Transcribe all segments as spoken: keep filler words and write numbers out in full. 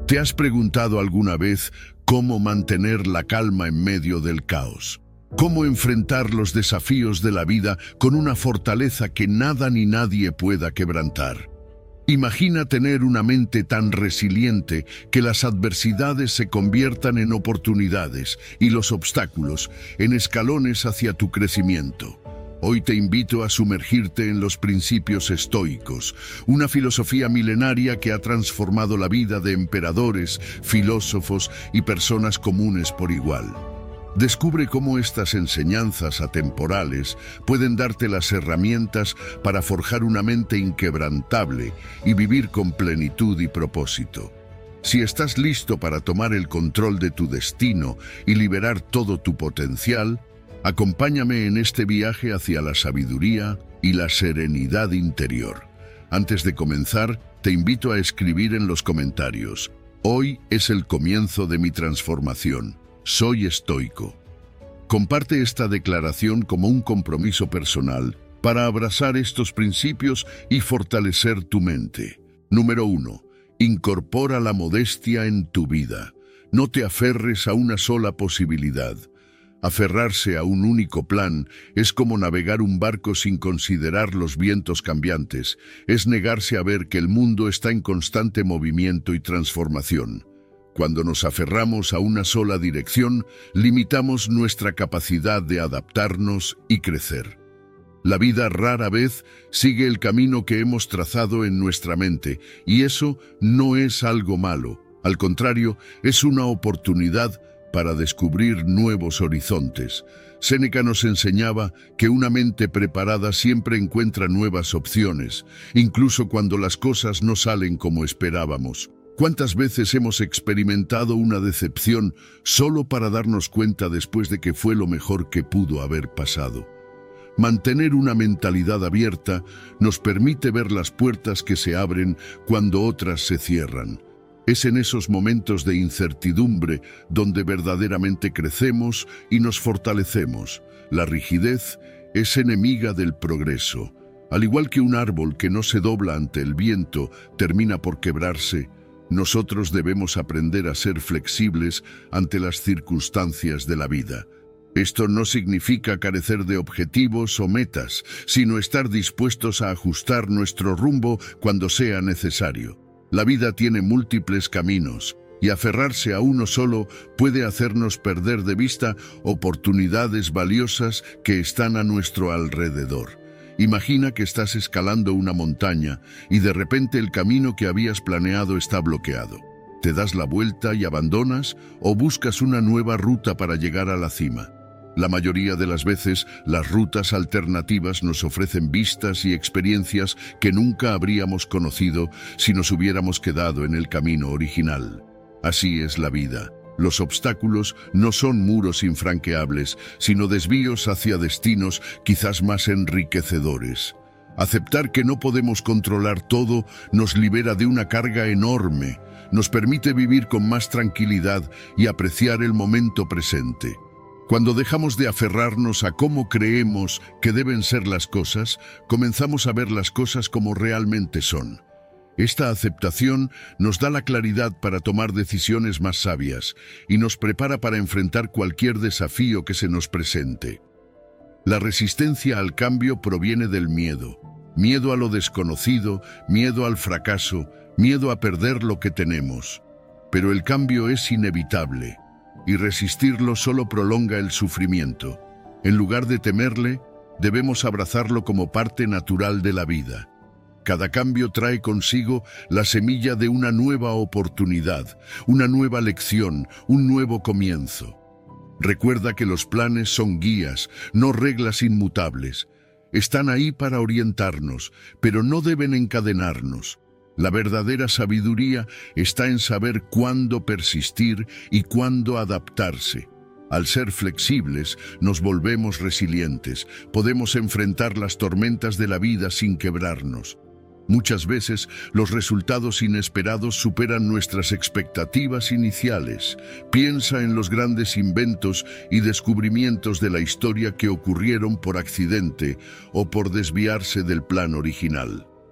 ¿Te has preguntado alguna vez cómo mantener la calma en medio del caos? ¿Cómo enfrentar los desafíos de la vida con una fortaleza que nada ni nadie pueda quebrantar? Imagina tener una mente tan resiliente que las adversidades se conviertan en oportunidades y los obstáculos en escalones hacia tu crecimiento. Hoy te invito a sumergirte en los principios estoicos, una filosofía milenaria que ha transformado la vida de emperadores, filósofos y personas comunes por igual. Descubre cómo estas enseñanzas atemporales pueden darte las herramientas para forjar una mente inquebrantable y vivir con plenitud y propósito. Si estás listo para tomar el control de tu destino y liberar todo tu potencial, acompáñame en este viaje hacia la sabiduría y la serenidad interior. Antes de comenzar, te invito a escribir en los comentarios: hoy es el comienzo de mi transformación. Soy estoico. Comparte esta declaración como un compromiso personal para abrazar estos principios y fortalecer tu mente. Número uno. Incorpora la modestia en tu vida. No te aferres a una sola posibilidad. Aferrarse a un único plan es como navegar un barco sin considerar los vientos cambiantes. Es negarse a ver que el mundo está en constante movimiento y transformación. Cuando nos aferramos a una sola dirección, limitamos nuestra capacidad de adaptarnos y crecer. La vida rara vez sigue el camino que hemos trazado en nuestra mente, y eso no es algo malo. Al contrario, es una oportunidad para descubrir nuevos horizontes. Séneca nos enseñaba que una mente preparada siempre encuentra nuevas opciones, incluso cuando las cosas no salen como esperábamos. ¿Cuántas veces hemos experimentado una decepción solo para darnos cuenta después de que fue lo mejor que pudo haber pasado? Mantener una mentalidad abierta nos permite ver las puertas que se abren cuando otras se cierran. Es en esos momentos de incertidumbre donde verdaderamente crecemos y nos fortalecemos. La rigidez es enemiga del progreso. Al igual que un árbol que no se dobla ante el viento termina por quebrarse, nosotros debemos aprender a ser flexibles ante las circunstancias de la vida. Esto no significa carecer de objetivos o metas, sino estar dispuestos a ajustar nuestro rumbo cuando sea necesario. La vida tiene múltiples caminos, y aferrarse a uno solo puede hacernos perder de vista oportunidades valiosas que están a nuestro alrededor. Imagina que estás escalando una montaña y de repente el camino que habías planeado está bloqueado. ¿Te das la vuelta y abandonas o buscas una nueva ruta para llegar a la cima? La mayoría de las veces, las rutas alternativas nos ofrecen vistas y experiencias que nunca habríamos conocido si nos hubiéramos quedado en el camino original. Así es la vida. Los obstáculos no son muros infranqueables, sino desvíos hacia destinos quizás más enriquecedores. Aceptar que no podemos controlar todo nos libera de una carga enorme, nos permite vivir con más tranquilidad y apreciar el momento presente. Cuando dejamos de aferrarnos a cómo creemos que deben ser las cosas, comenzamos a ver las cosas como realmente son. Esta aceptación nos da la claridad para tomar decisiones más sabias y nos prepara para enfrentar cualquier desafío que se nos presente. La resistencia al cambio proviene del miedo. Miedo a lo desconocido, miedo al fracaso, miedo a perder lo que tenemos. Pero el cambio es inevitable, y resistirlo solo prolonga el sufrimiento. En lugar de temerle, debemos abrazarlo como parte natural de la vida. Cada cambio trae consigo la semilla de una nueva oportunidad, una nueva lección, un nuevo comienzo. Recuerda que los planes son guías, no reglas inmutables. Están ahí para orientarnos, pero no deben encadenarnos. La verdadera sabiduría está en saber cuándo persistir y cuándo adaptarse. Al ser flexibles, nos volvemos resilientes. Podemos enfrentar las tormentas de la vida sin quebrarnos. Muchas veces, los resultados inesperados superan nuestras expectativas iniciales. Piensa en los grandes inventos y descubrimientos de la historia que ocurrieron por accidente o por desviarse del plan original.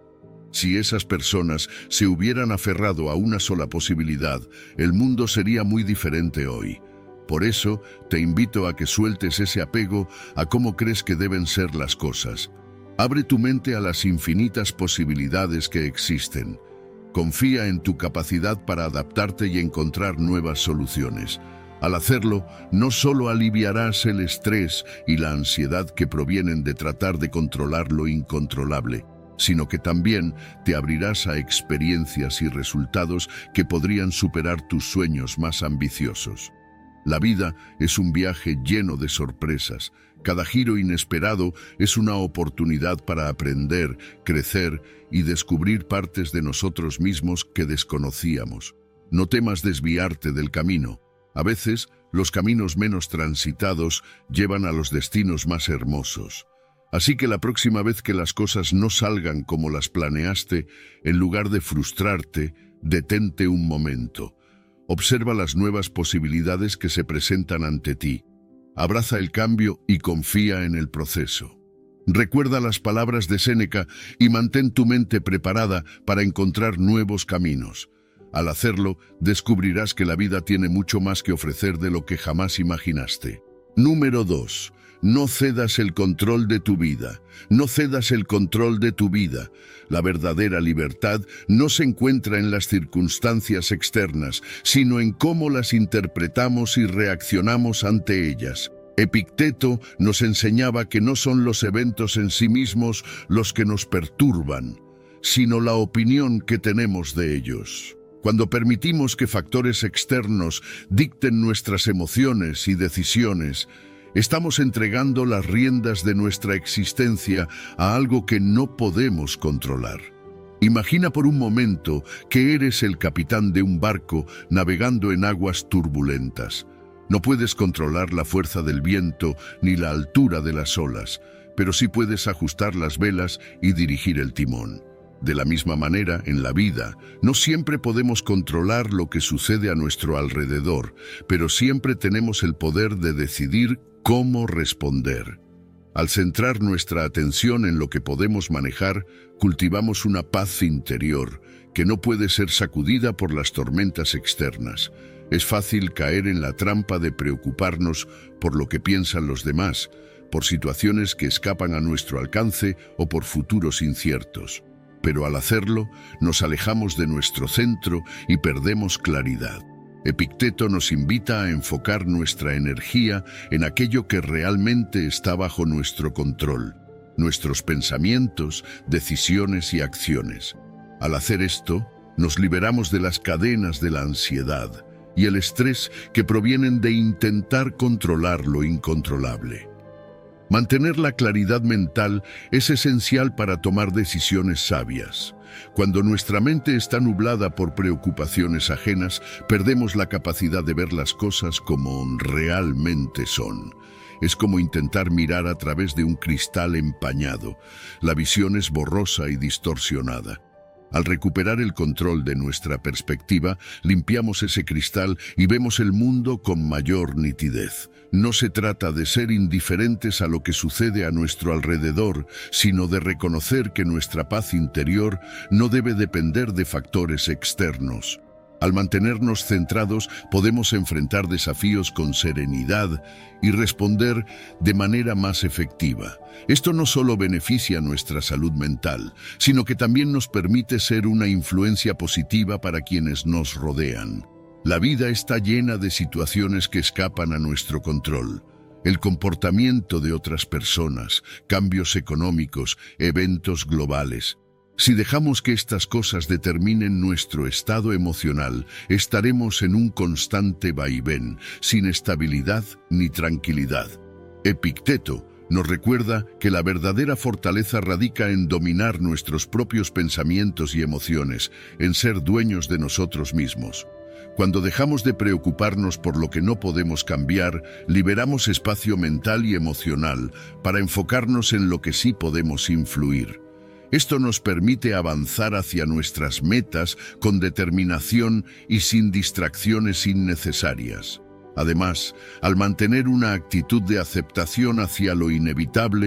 Si esas personas se hubieran aferrado a una sola posibilidad, el mundo sería muy diferente hoy. Por eso, te invito a que sueltes ese apego a cómo crees que deben ser las cosas. Abre tu mente a las infinitas posibilidades que existen. Confía en tu capacidad para adaptarte y encontrar nuevas soluciones. Al hacerlo, no solo aliviarás el estrés y la ansiedad que provienen de tratar de controlar lo incontrolable, sino que también te abrirás a experiencias y resultados que podrían superar tus sueños más ambiciosos. La vida es un viaje lleno de sorpresas. Cada giro inesperado es una oportunidad para aprender, crecer y descubrir partes de nosotros mismos que desconocíamos. No temas desviarte del camino. A veces, los caminos menos transitados llevan a los destinos más hermosos. Así que la próxima vez que las cosas no salgan como las planeaste, en lugar de frustrarte, detente un momento. Observa las nuevas posibilidades que se presentan ante ti. Abraza el cambio y confía en el proceso. Recuerda las palabras de Séneca y mantén tu mente preparada para encontrar nuevos caminos. Al hacerlo, descubrirás que la vida tiene mucho más que ofrecer de lo que jamás imaginaste. Número dos. No cedas el control de tu vida. No cedas el control de tu vida. La verdadera libertad no se encuentra en las circunstancias externas, sino en cómo las interpretamos y reaccionamos ante ellas. Epicteto nos enseñaba que no son los eventos en sí mismos los que nos perturban, sino la opinión que tenemos de ellos. Cuando permitimos que factores externos dicten nuestras emociones y decisiones, estamos entregando las riendas de nuestra existencia a algo que no podemos controlar. Imagina por un momento que eres el capitán de un barco navegando en aguas turbulentas. No puedes controlar la fuerza del viento ni la altura de las olas, pero sí puedes ajustar las velas y dirigir el timón. De la misma manera, en la vida, no siempre podemos controlar lo que sucede a nuestro alrededor, pero siempre tenemos el poder de decidir cómo responder. Al centrar nuestra atención en lo que podemos manejar, cultivamos una paz interior que no puede ser sacudida por las tormentas externas. Es fácil caer en la trampa de preocuparnos por lo que piensan los demás, por situaciones que escapan a nuestro alcance o por futuros inciertos. Pero al hacerlo, nos alejamos de nuestro centro y perdemos claridad. Epicteto nos invita a enfocar nuestra energía en aquello que realmente está bajo nuestro control, nuestros pensamientos, decisiones y acciones. Al hacer esto, nos liberamos de las cadenas de la ansiedad y el estrés que provienen de intentar controlar lo incontrolable. Mantener la claridad mental es esencial para tomar decisiones sabias. Cuando nuestra mente está nublada por preocupaciones ajenas, perdemos la capacidad de ver las cosas como realmente son. Es como intentar mirar a través de un cristal empañado. La visión es borrosa y distorsionada. Al recuperar el control de nuestra perspectiva, limpiamos ese cristal y vemos el mundo con mayor nitidez. No se trata de ser indiferentes a lo que sucede a nuestro alrededor, sino de reconocer que nuestra paz interior no debe depender de factores externos. Al mantenernos centrados, podemos enfrentar desafíos con serenidad y responder de manera más efectiva. Esto no solo beneficia nuestra salud mental, sino que también nos permite ser una influencia positiva para quienes nos rodean. La vida está llena de situaciones que escapan a nuestro control. El comportamiento de otras personas, cambios económicos, eventos globales. Si dejamos que estas cosas determinen nuestro estado emocional, estaremos en un constante vaivén, sin estabilidad ni tranquilidad. Epicteto nos recuerda que la verdadera fortaleza radica en dominar nuestros propios pensamientos y emociones, en ser dueños de nosotros mismos. Cuando dejamos de preocuparnos por lo que no podemos cambiar, liberamos espacio mental y emocional para enfocarnos en lo que sí podemos influir. Esto nos permite avanzar hacia nuestras metas con determinación y sin distracciones innecesarias. Además, al mantener una actitud de aceptación hacia lo inevitable,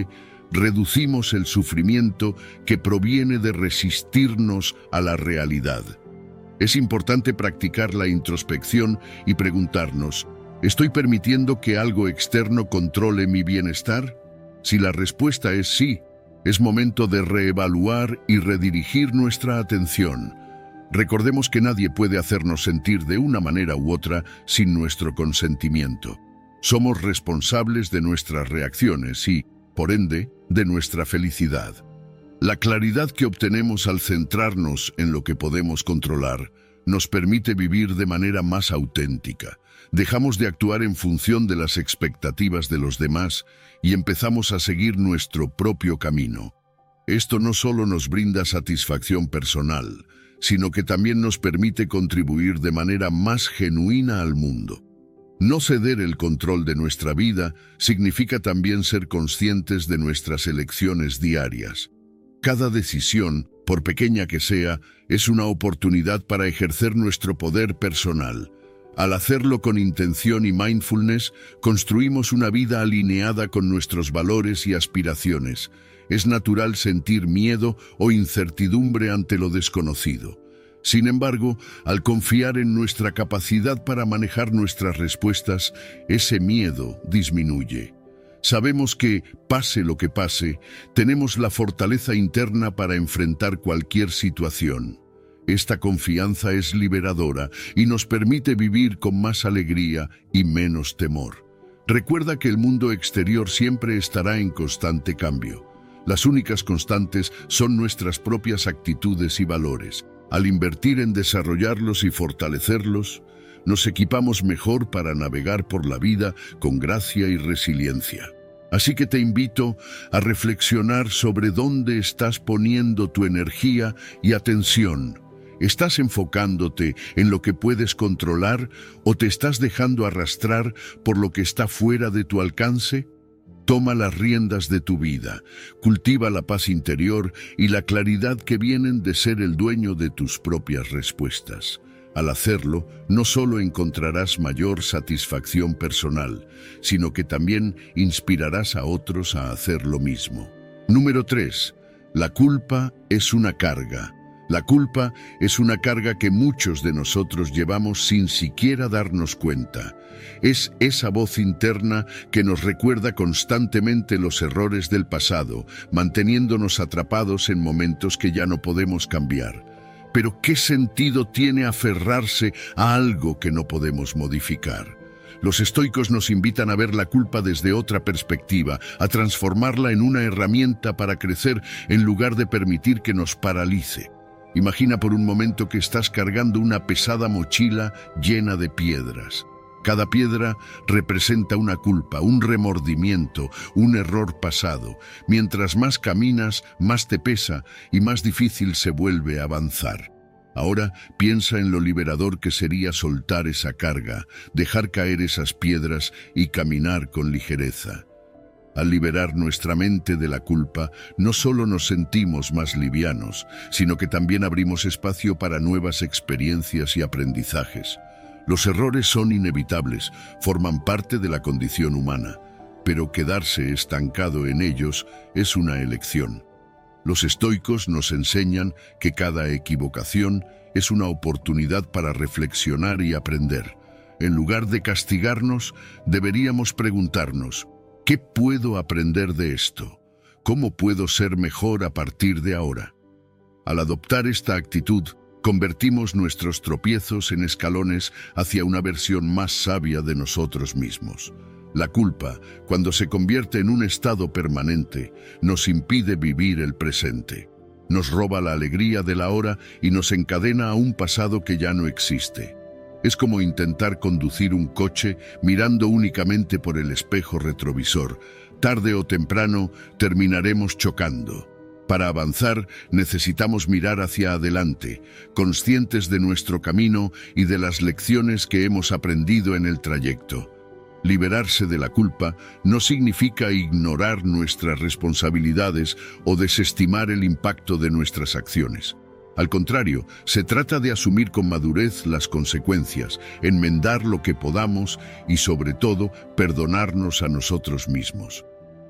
reducimos el sufrimiento que proviene de resistirnos a la realidad. Es importante practicar la introspección y preguntarnos, ¿estoy permitiendo que algo externo controle mi bienestar? Si la respuesta es sí, es momento de reevaluar y redirigir nuestra atención. Recordemos que nadie puede hacernos sentir de una manera u otra sin nuestro consentimiento. Somos responsables de nuestras reacciones y, por ende, de nuestra felicidad. La claridad que obtenemos al centrarnos en lo que podemos controlar nos permite vivir de manera más auténtica. Dejamos de actuar en función de las expectativas de los demás y empezamos a seguir nuestro propio camino. Esto no solo nos brinda satisfacción personal, sino que también nos permite contribuir de manera más genuina al mundo. No ceder el control de nuestra vida significa también ser conscientes de nuestras elecciones diarias. Cada decisión, por pequeña que sea, es una oportunidad para ejercer nuestro poder personal. Al hacerlo con intención y mindfulness, construimos una vida alineada con nuestros valores y aspiraciones. Es natural sentir miedo o incertidumbre ante lo desconocido. Sin embargo, al confiar en nuestra capacidad para manejar nuestras respuestas, ese miedo disminuye. Sabemos que, pase lo que pase, tenemos la fortaleza interna para enfrentar cualquier situación. Esta confianza es liberadora y nos permite vivir con más alegría y menos temor. Recuerda que el mundo exterior siempre estará en constante cambio. Las únicas constantes son nuestras propias actitudes y valores. Al invertir en desarrollarlos y fortalecerlos, nos equipamos mejor para navegar por la vida con gracia y resiliencia. Así que te invito a reflexionar sobre dónde estás poniendo tu energía y atención. ¿Estás enfocándote en lo que puedes controlar o te estás dejando arrastrar por lo que está fuera de tu alcance? Toma las riendas de tu vida, cultiva la paz interior y la claridad que vienen de ser el dueño de tus propias respuestas. Al hacerlo, no solo encontrarás mayor satisfacción personal, sino que también inspirarás a otros a hacer lo mismo. Número tres. La culpa es una carga. La culpa es una carga que muchos de nosotros llevamos sin siquiera darnos cuenta. Es esa voz interna que nos recuerda constantemente los errores del pasado, manteniéndonos atrapados en momentos que ya no podemos cambiar. Pero ¿qué sentido tiene aferrarse a algo que no podemos modificar? Los estoicos nos invitan a ver la culpa desde otra perspectiva, a transformarla en una herramienta para crecer en lugar de permitir que nos paralice. Imagina por un momento que estás cargando una pesada mochila llena de piedras. Cada piedra representa una culpa, un remordimiento, un error pasado. Mientras más caminas, más te pesa y más difícil se vuelve avanzar. Ahora piensa en lo liberador que sería soltar esa carga, dejar caer esas piedras y caminar con ligereza. Al liberar nuestra mente de la culpa, no solo nos sentimos más livianos, sino que también abrimos espacio para nuevas experiencias y aprendizajes. Los errores son inevitables, forman parte de la condición humana, pero quedarse estancado en ellos es una elección. Los estoicos nos enseñan que cada equivocación es una oportunidad para reflexionar y aprender. En lugar de castigarnos, deberíamos preguntarnos, ¿qué puedo aprender de esto? ¿Cómo puedo ser mejor a partir de ahora? Al adoptar esta actitud, convertimos nuestros tropiezos en escalones hacia una versión más sabia de nosotros mismos. La culpa, cuando se convierte en un estado permanente, nos impide vivir el presente. Nos roba la alegría del ahora y nos encadena a un pasado que ya no existe. Es como intentar conducir un coche mirando únicamente por el espejo retrovisor. Tarde o temprano terminaremos chocando. Para avanzar, necesitamos mirar hacia adelante, conscientes de nuestro camino y de las lecciones que hemos aprendido en el trayecto. Liberarse de la culpa no significa ignorar nuestras responsabilidades o desestimar el impacto de nuestras acciones. Al contrario, se trata de asumir con madurez las consecuencias, enmendar lo que podamos y, sobre todo, perdonarnos a nosotros mismos.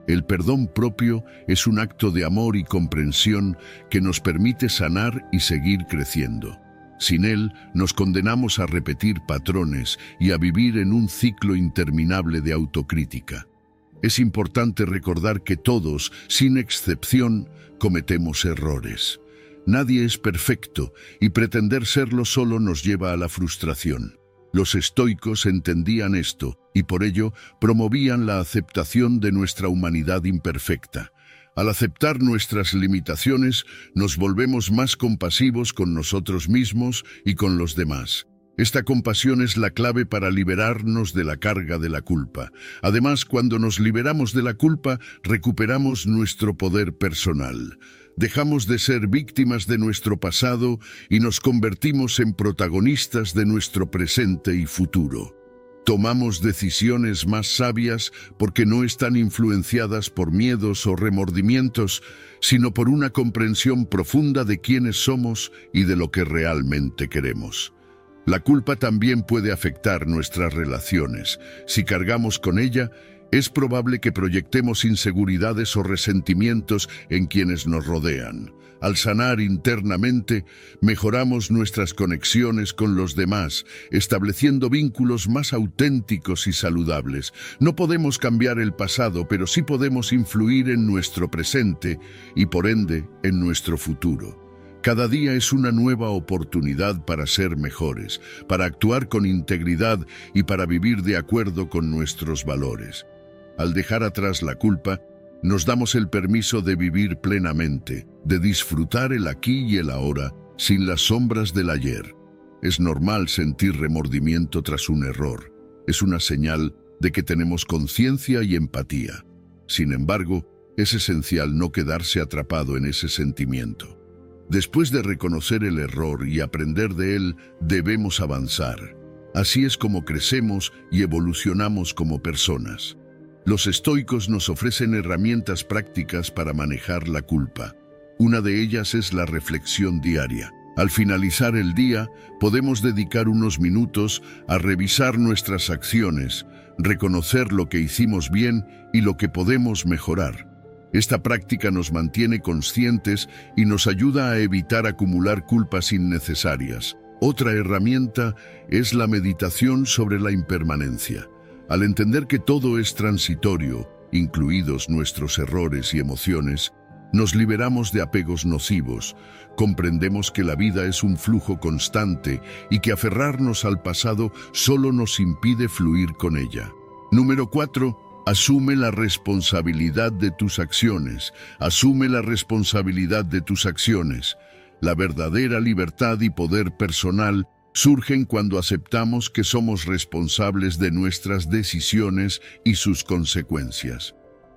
El perdón propio es un acto de amor y comprensión que nos permite sanar y seguir creciendo. Sin él, nos condenamos a repetir patrones y a vivir en un ciclo interminable de autocrítica. Es importante recordar que todos, sin excepción, cometemos errores. Nadie es perfecto y pretender serlo solo nos lleva a la frustración. Los estoicos entendían esto y por ello promovían la aceptación de nuestra humanidad imperfecta. Al aceptar nuestras limitaciones, nos volvemos más compasivos con nosotros mismos y con los demás. Esta compasión es la clave para liberarnos de la carga de la culpa. Además, cuando nos liberamos de la culpa, recuperamos nuestro poder personal. Dejamos de ser víctimas de nuestro pasado y nos convertimos en protagonistas de nuestro presente y futuro. Tomamos decisiones más sabias porque no están influenciadas por miedos o remordimientos, sino por una comprensión profunda de quiénes somos y de lo que realmente queremos. La culpa también puede afectar nuestras relaciones. Si cargamos con ella, es probable que proyectemos inseguridades o resentimientos en quienes nos rodean. Al sanar internamente, mejoramos nuestras conexiones con los demás, estableciendo vínculos más auténticos y saludables. No podemos cambiar el pasado, pero sí podemos influir en nuestro presente y, por ende, en nuestro futuro. Cada día es una nueva oportunidad para ser mejores, para actuar con integridad y para vivir de acuerdo con nuestros valores. Al dejar atrás la culpa, nos damos el permiso de vivir plenamente, de disfrutar el aquí y el ahora, sin las sombras del ayer. Es normal sentir remordimiento tras un error. Es una señal de que tenemos conciencia y empatía. Sin embargo, es esencial no quedarse atrapado en ese sentimiento. Después de reconocer el error y aprender de él, debemos avanzar. Así es como crecemos y evolucionamos como personas. Los estoicos nos ofrecen herramientas prácticas para manejar la culpa. Una de ellas es la reflexión diaria. Al finalizar el día, podemos dedicar unos minutos a revisar nuestras acciones, reconocer lo que hicimos bien y lo que podemos mejorar. Esta práctica nos mantiene conscientes y nos ayuda a evitar acumular culpas innecesarias. Otra herramienta es la meditación sobre la impermanencia. Al entender que todo es transitorio, incluidos nuestros errores y emociones, nos liberamos de apegos nocivos, comprendemos que la vida es un flujo constante y que aferrarnos al pasado solo nos impide fluir con ella. Número cuatro. Asume la responsabilidad de tus acciones. Asume la responsabilidad de tus acciones. La verdadera libertad y poder personal surgen cuando aceptamos que somos responsables de nuestras decisiones y sus consecuencias.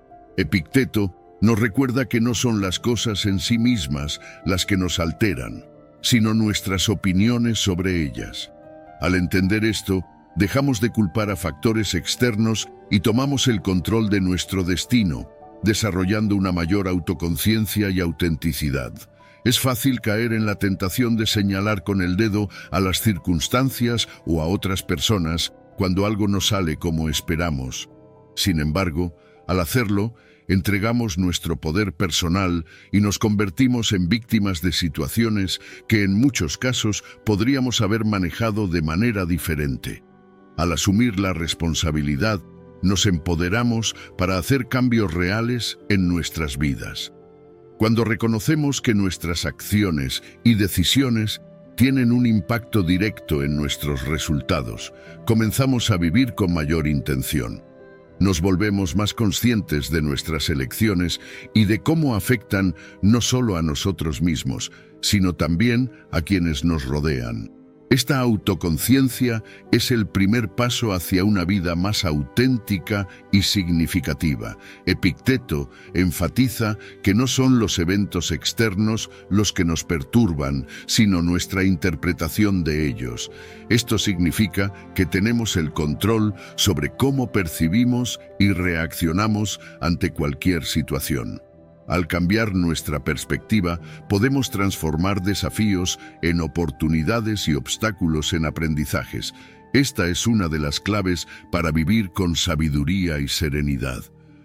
Epicteto nos recuerda que no son las cosas en sí mismas las que nos alteran, sino nuestras opiniones sobre ellas. Al entender esto, dejamos de culpar a factores externos y tomamos el control de nuestro destino, desarrollando una mayor autoconciencia y autenticidad. Es fácil caer en la tentación de señalar con el dedo a las circunstancias o a otras personas cuando algo no sale como esperamos. Sin embargo, al hacerlo, entregamos nuestro poder personal y nos convertimos en víctimas de situaciones que en muchos casos podríamos haber manejado de manera diferente. Al asumir la responsabilidad, nos empoderamos para hacer cambios reales en nuestras vidas. Cuando reconocemos que nuestras acciones y decisiones tienen un impacto directo en nuestros resultados, comenzamos a vivir con mayor intención. Nos volvemos más conscientes de nuestras elecciones y de cómo afectan no solo a nosotros mismos, sino también a quienes nos rodean. Esta autoconciencia es el primer paso hacia una vida más auténtica y significativa. Epicteto enfatiza que no son los eventos externos los que nos perturban, sino nuestra interpretación de ellos. Esto significa que tenemos el control sobre cómo percibimos y reaccionamos ante cualquier situación. Al cambiar nuestra perspectiva, podemos transformar desafíos en oportunidades y obstáculos en aprendizajes. Esta es una de las claves para vivir con sabiduría y serenidad.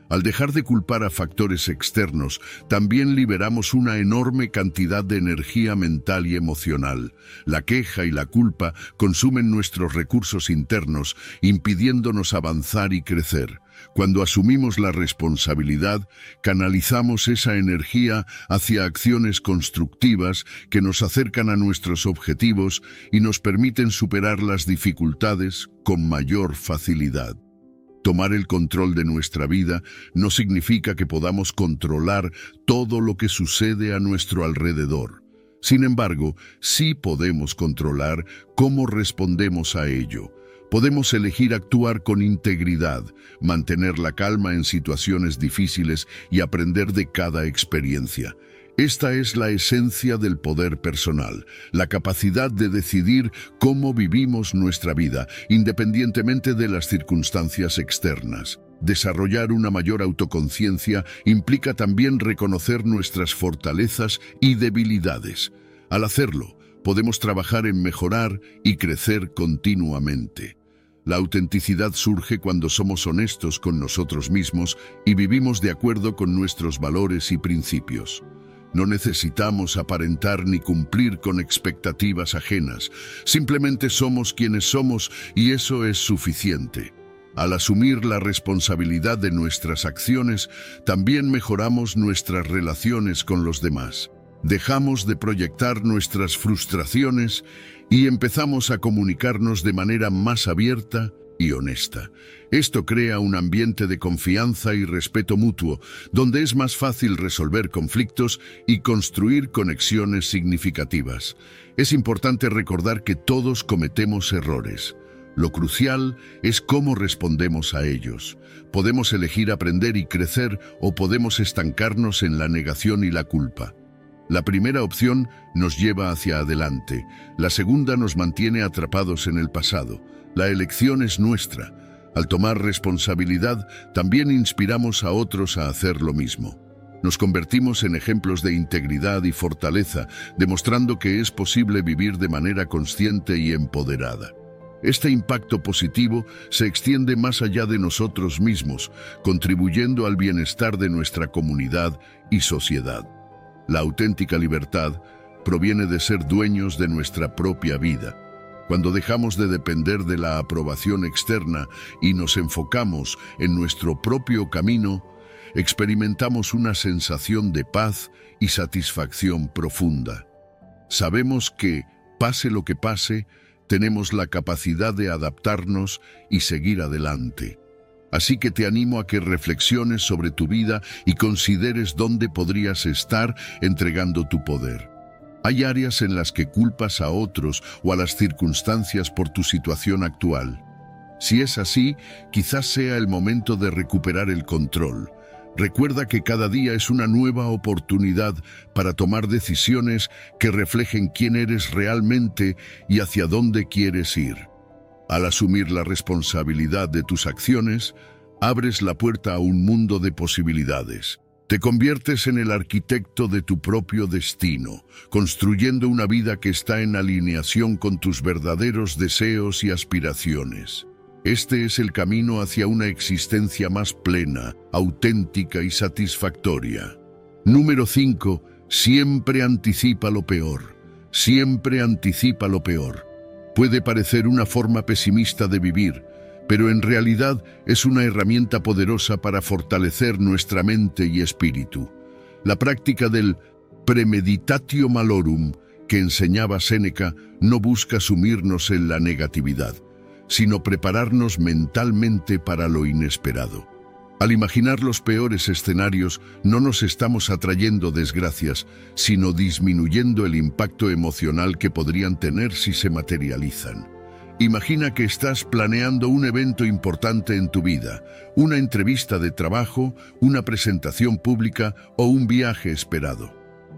Al dejar de culpar a factores externos, también liberamos una enorme cantidad de energía mental y emocional. La queja y la culpa consumen nuestros recursos internos, impidiéndonos avanzar y crecer. Cuando asumimos la responsabilidad, canalizamos esa energía hacia acciones constructivas que nos acercan a nuestros objetivos y nos permiten superar las dificultades con mayor facilidad. Tomar el control de nuestra vida no significa que podamos controlar todo lo que sucede a nuestro alrededor. Sin embargo, sí podemos controlar cómo respondemos a ello. Podemos elegir actuar con integridad, mantener la calma en situaciones difíciles y aprender de cada experiencia. Esta es la esencia del poder personal, la capacidad de decidir cómo vivimos nuestra vida, independientemente de las circunstancias externas. Desarrollar una mayor autoconciencia implica también reconocer nuestras fortalezas y debilidades. Al hacerlo, podemos trabajar en mejorar y crecer continuamente. La autenticidad surge cuando somos honestos con nosotros mismos y vivimos de acuerdo con nuestros valores y principios. No necesitamos aparentar ni cumplir con expectativas ajenas. Simplemente somos quienes somos y eso es suficiente. Al asumir la responsabilidad de nuestras acciones, también mejoramos nuestras relaciones con los demás. Dejamos de proyectar nuestras frustraciones y empezamos a comunicarnos de manera más abierta y honesta. Esto crea un ambiente de confianza y respeto mutuo, donde es más fácil resolver conflictos y construir conexiones significativas. Es importante recordar que todos cometemos errores. Lo crucial es cómo respondemos a ellos. Podemos elegir aprender y crecer o podemos estancarnos en la negación y la culpa. La primera opción nos lleva hacia adelante, la segunda nos mantiene atrapados en el pasado. La elección es nuestra. Al tomar responsabilidad, también inspiramos a otros a hacer lo mismo. Nos convertimos en ejemplos de integridad y fortaleza, demostrando que es posible vivir de manera consciente y empoderada. Este impacto positivo se extiende más allá de nosotros mismos, contribuyendo al bienestar de nuestra comunidad y sociedad. La auténtica libertad proviene de ser dueños de nuestra propia vida. Cuando dejamos de depender de la aprobación externa y nos enfocamos en nuestro propio camino, experimentamos una sensación de paz y satisfacción profunda. Sabemos que, pase lo que pase, tenemos la capacidad de adaptarnos y seguir adelante. Así que te animo a que reflexiones sobre tu vida y consideres dónde podrías estar entregando tu poder. Hay áreas en las que culpas a otros o a las circunstancias por tu situación actual. Si es así, quizás sea el momento de recuperar el control. Recuerda que cada día es una nueva oportunidad para tomar decisiones que reflejen quién eres realmente y hacia dónde quieres ir. Al asumir la responsabilidad de tus acciones, abres la puerta a un mundo de posibilidades. Te conviertes en el arquitecto de tu propio destino, construyendo una vida que está en alineación con tus verdaderos deseos y aspiraciones. Este es el camino hacia una existencia más plena, auténtica y satisfactoria. Número cinco. Siempre anticipa lo peor. Siempre anticipa lo peor. Puede parecer una forma pesimista de vivir, pero en realidad es una herramienta poderosa para fortalecer nuestra mente y espíritu. La práctica del premeditatio malorum que enseñaba Séneca no busca sumirnos en la negatividad, sino prepararnos mentalmente para lo inesperado. Al imaginar los peores escenarios, no nos estamos atrayendo desgracias, sino disminuyendo el impacto emocional que podrían tener si se materializan. Imagina que estás planeando un evento importante en tu vida, una entrevista de trabajo, una presentación pública o un viaje esperado.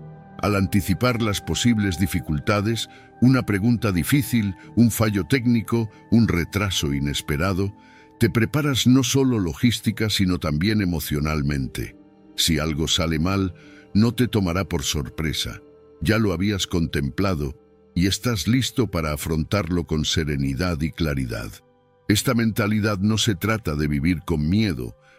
Al anticipar las posibles dificultades, una pregunta difícil, un fallo técnico, un retraso inesperado, te preparas no solo logística, sino también emocionalmente. Si algo sale mal, no te tomará por sorpresa. Ya lo habías contemplado y estás listo para afrontarlo con serenidad y claridad. Esta mentalidad no se trata de vivir con miedo,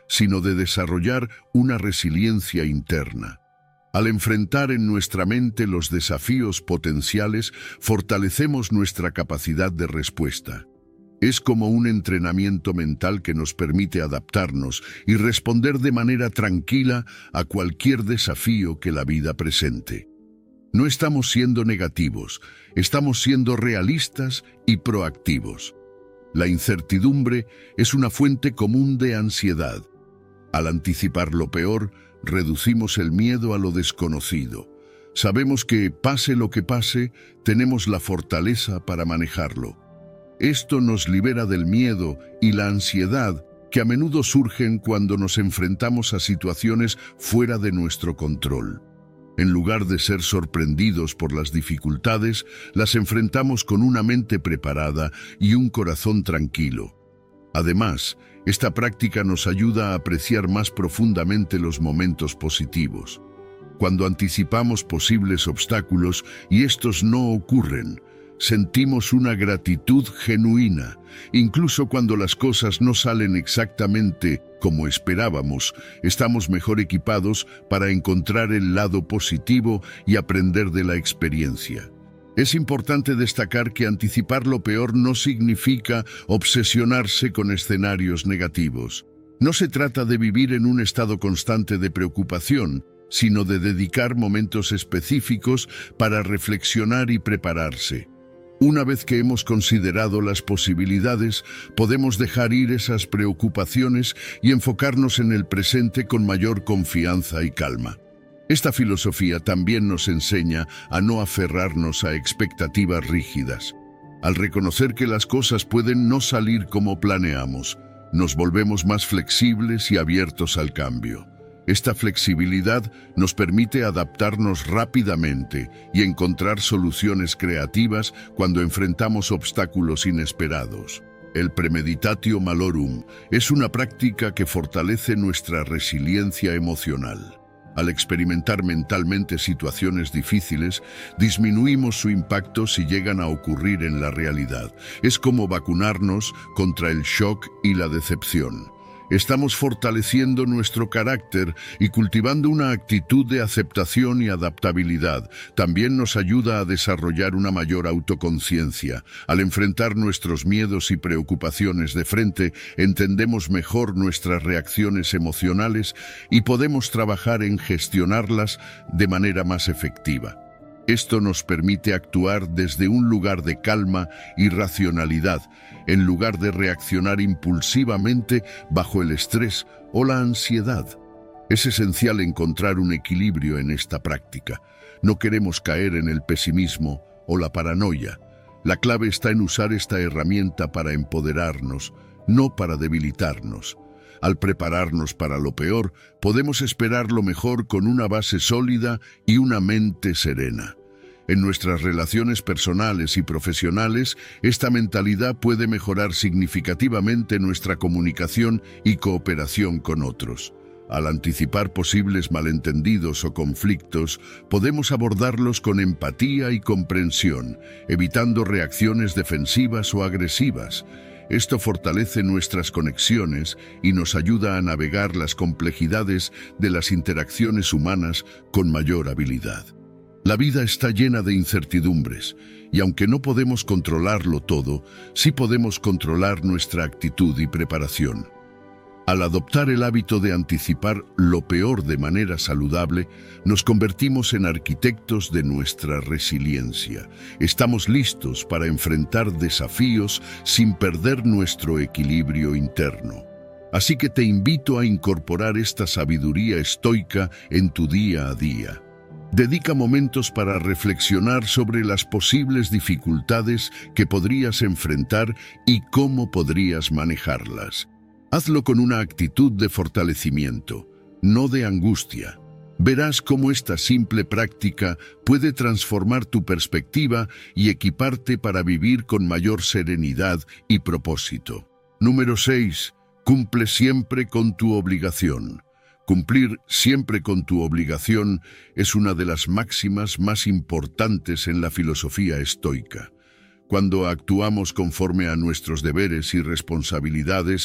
sino de desarrollar una resiliencia interna. Al enfrentar en nuestra mente los desafíos potenciales, fortalecemos nuestra capacidad de respuesta. Es como un entrenamiento mental que nos permite adaptarnos y responder de manera tranquila a cualquier desafío que la vida presente. No estamos siendo negativos, estamos siendo realistas y proactivos. La incertidumbre es una fuente común de ansiedad. Al anticipar lo peor, reducimos el miedo a lo desconocido. Sabemos que, pase lo que pase, tenemos la fortaleza para manejarlo. Esto nos libera del miedo y la ansiedad que a menudo surgen cuando nos enfrentamos a situaciones fuera de nuestro control. En lugar de ser sorprendidos por las dificultades, las enfrentamos con una mente preparada y un corazón tranquilo. Además, esta práctica nos ayuda a apreciar más profundamente los momentos positivos. Cuando anticipamos posibles obstáculos y estos no ocurren, sentimos una gratitud genuina. Incluso cuando las cosas no salen exactamente como esperábamos, estamos mejor equipados para encontrar el lado positivo y aprender de la experiencia. Es importante destacar que anticipar lo peor no significa obsesionarse con escenarios negativos. No se trata de vivir en un estado constante de preocupación, sino de dedicar momentos específicos para reflexionar y prepararse. Una vez que hemos considerado las posibilidades, podemos dejar ir esas preocupaciones y enfocarnos en el presente con mayor confianza y calma. Esta filosofía también nos enseña a no aferrarnos a expectativas rígidas. Al reconocer que las cosas pueden no salir como planeamos, nos volvemos más flexibles y abiertos al cambio. Esta flexibilidad nos permite adaptarnos rápidamente y encontrar soluciones creativas cuando enfrentamos obstáculos inesperados. El premeditatio malorum es una práctica que fortalece nuestra resiliencia emocional. Al experimentar mentalmente situaciones difíciles, disminuimos su impacto si llegan a ocurrir en la realidad. Es como vacunarnos contra el shock y la decepción. Estamos fortaleciendo nuestro carácter y cultivando una actitud de aceptación y adaptabilidad. También nos ayuda a desarrollar una mayor autoconciencia. Al enfrentar nuestros miedos y preocupaciones de frente, entendemos mejor nuestras reacciones emocionales y podemos trabajar en gestionarlas de manera más efectiva. Esto nos permite actuar desde un lugar de calma y racionalidad, en lugar de reaccionar impulsivamente bajo el estrés o la ansiedad. Es esencial encontrar un equilibrio en esta práctica. No queremos caer en el pesimismo o la paranoia. La clave está en usar esta herramienta para empoderarnos, no para debilitarnos. Al prepararnos para lo peor, podemos esperar lo mejor con una base sólida y una mente serena. En nuestras relaciones personales y profesionales, esta mentalidad puede mejorar significativamente nuestra comunicación y cooperación con otros. Al anticipar posibles malentendidos o conflictos, podemos abordarlos con empatía y comprensión, evitando reacciones defensivas o agresivas. Esto fortalece nuestras conexiones y nos ayuda a navegar las complejidades de las interacciones humanas con mayor habilidad. La vida está llena de incertidumbres, y aunque no podemos controlarlo todo, sí podemos controlar nuestra actitud y preparación. Al adoptar el hábito de anticipar lo peor de manera saludable, nos convertimos en arquitectos de nuestra resiliencia. Estamos listos para enfrentar desafíos sin perder nuestro equilibrio interno. Así que te invito a incorporar esta sabiduría estoica en tu día a día. Dedica momentos para reflexionar sobre las posibles dificultades que podrías enfrentar y cómo podrías manejarlas. Hazlo con una actitud de fortalecimiento, no de angustia. Verás cómo esta simple práctica puede transformar tu perspectiva y equiparte para vivir con mayor serenidad y propósito. Número seis. Cumple siempre con tu obligación. Cumplir siempre con tu obligación es una de las máximas más importantes en la filosofía estoica. Cuando actuamos conforme a nuestros deberes y responsabilidades,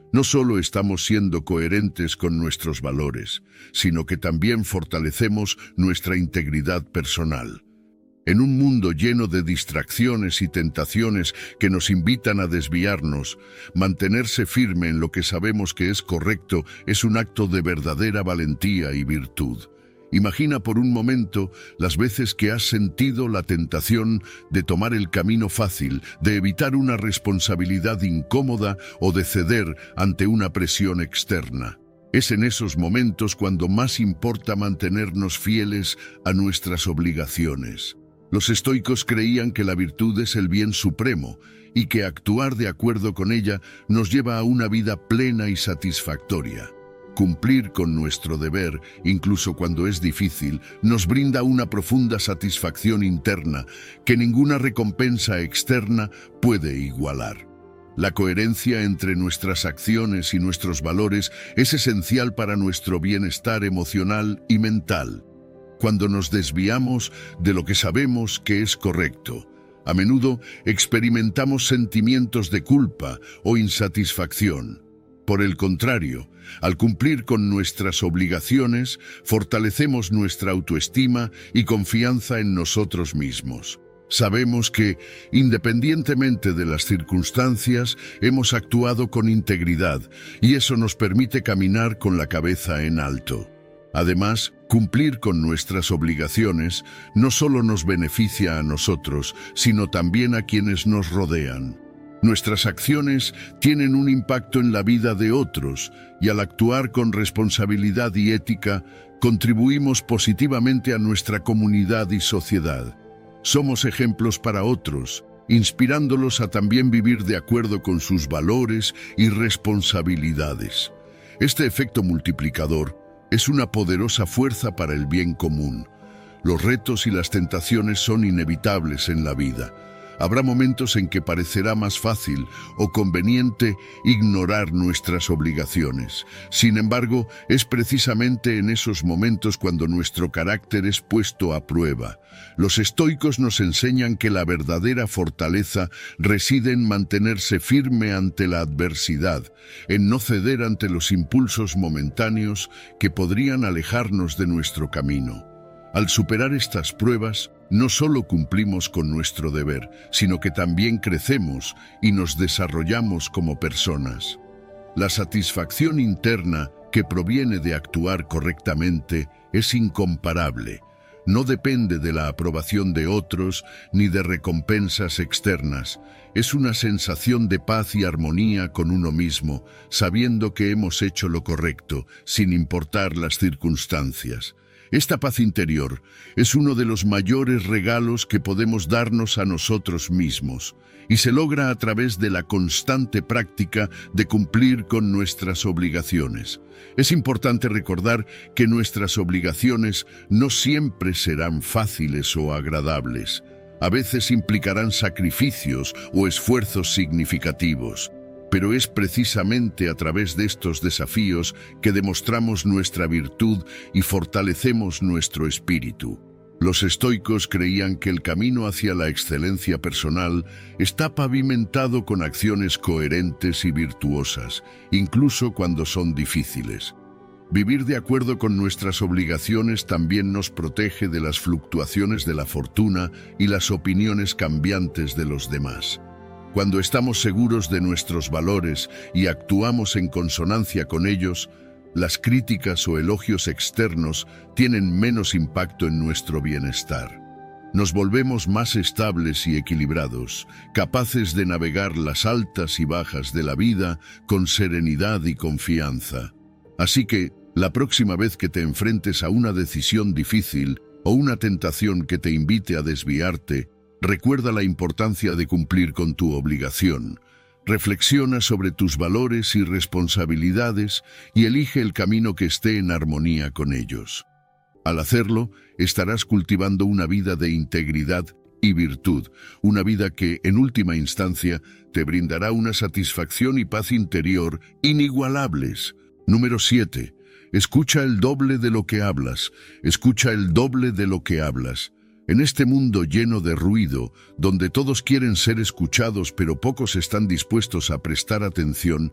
no solo estamos siendo coherentes con nuestros valores, sino que también fortalecemos nuestra integridad personal. En un mundo lleno de distracciones y tentaciones que nos invitan a desviarnos, mantenerse firme en lo que sabemos que es correcto es un acto de verdadera valentía y virtud. Imagina por un momento las veces que has sentido la tentación de tomar el camino fácil, de evitar una responsabilidad incómoda o de ceder ante una presión externa. Es en esos momentos cuando más importa mantenernos fieles a nuestras obligaciones. Los estoicos creían que la virtud es el bien supremo y que actuar de acuerdo con ella nos lleva a una vida plena y satisfactoria. Cumplir con nuestro deber, incluso cuando es difícil, nos brinda una profunda satisfacción interna que ninguna recompensa externa puede igualar. La coherencia entre nuestras acciones y nuestros valores es esencial para nuestro bienestar emocional y mental. Cuando nos desviamos de lo que sabemos que es correcto, a menudo experimentamos sentimientos de culpa o insatisfacción. Por el contrario, al cumplir con nuestras obligaciones, fortalecemos nuestra autoestima y confianza en nosotros mismos. Sabemos que, independientemente de las circunstancias, hemos actuado con integridad y eso nos permite caminar con la cabeza en alto. Además, cumplir con nuestras obligaciones no solo nos beneficia a nosotros, sino también a quienes nos rodean. Nuestras acciones tienen un impacto en la vida de otros y al actuar con responsabilidad y ética, contribuimos positivamente a nuestra comunidad y sociedad. Somos ejemplos para otros, inspirándolos a también vivir de acuerdo con sus valores y responsabilidades. Este efecto multiplicador es una poderosa fuerza para el bien común. Los retos y las tentaciones son inevitables en la vida. Habrá momentos en que parecerá más fácil o conveniente ignorar nuestras obligaciones. Sin embargo, es precisamente en esos momentos cuando nuestro carácter es puesto a prueba. Los estoicos nos enseñan que la verdadera fortaleza reside en mantenerse firme ante la adversidad, en no ceder ante los impulsos momentáneos que podrían alejarnos de nuestro camino. Al superar estas pruebas, no solo cumplimos con nuestro deber, sino que también crecemos y nos desarrollamos como personas. La satisfacción interna que proviene de actuar correctamente es incomparable. No depende de la aprobación de otros ni de recompensas externas. Es una sensación de paz y armonía con uno mismo, sabiendo que hemos hecho lo correcto, sin importar las circunstancias. Esta paz interior es uno de los mayores regalos que podemos darnos a nosotros mismos y se logra a través de la constante práctica de cumplir con nuestras obligaciones. Es importante recordar que nuestras obligaciones no siempre serán fáciles o agradables. A veces implicarán sacrificios o esfuerzos significativos. Pero es precisamente a través de estos desafíos que demostramos nuestra virtud y fortalecemos nuestro espíritu. Los estoicos creían que el camino hacia la excelencia personal está pavimentado con acciones coherentes y virtuosas, incluso cuando son difíciles. Vivir de acuerdo con nuestras obligaciones también nos protege de las fluctuaciones de la fortuna y las opiniones cambiantes de los demás. Cuando estamos seguros de nuestros valores y actuamos en consonancia con ellos, las críticas o elogios externos tienen menos impacto en nuestro bienestar. Nos volvemos más estables y equilibrados, capaces de navegar las altas y bajas de la vida con serenidad y confianza. Así que, la próxima vez que te enfrentes a una decisión difícil o una tentación que te invite a desviarte, recuerda la importancia de cumplir con tu obligación. Reflexiona sobre tus valores y responsabilidades y elige el camino que esté en armonía con ellos. Al hacerlo, estarás cultivando una vida de integridad y virtud, una vida que, en última instancia, te brindará una satisfacción y paz interior inigualables. Número siete. Escucha el doble de lo que hablas. Escucha el doble de lo que hablas. En este mundo lleno de ruido, donde todos quieren ser escuchados pero pocos están dispuestos a prestar atención,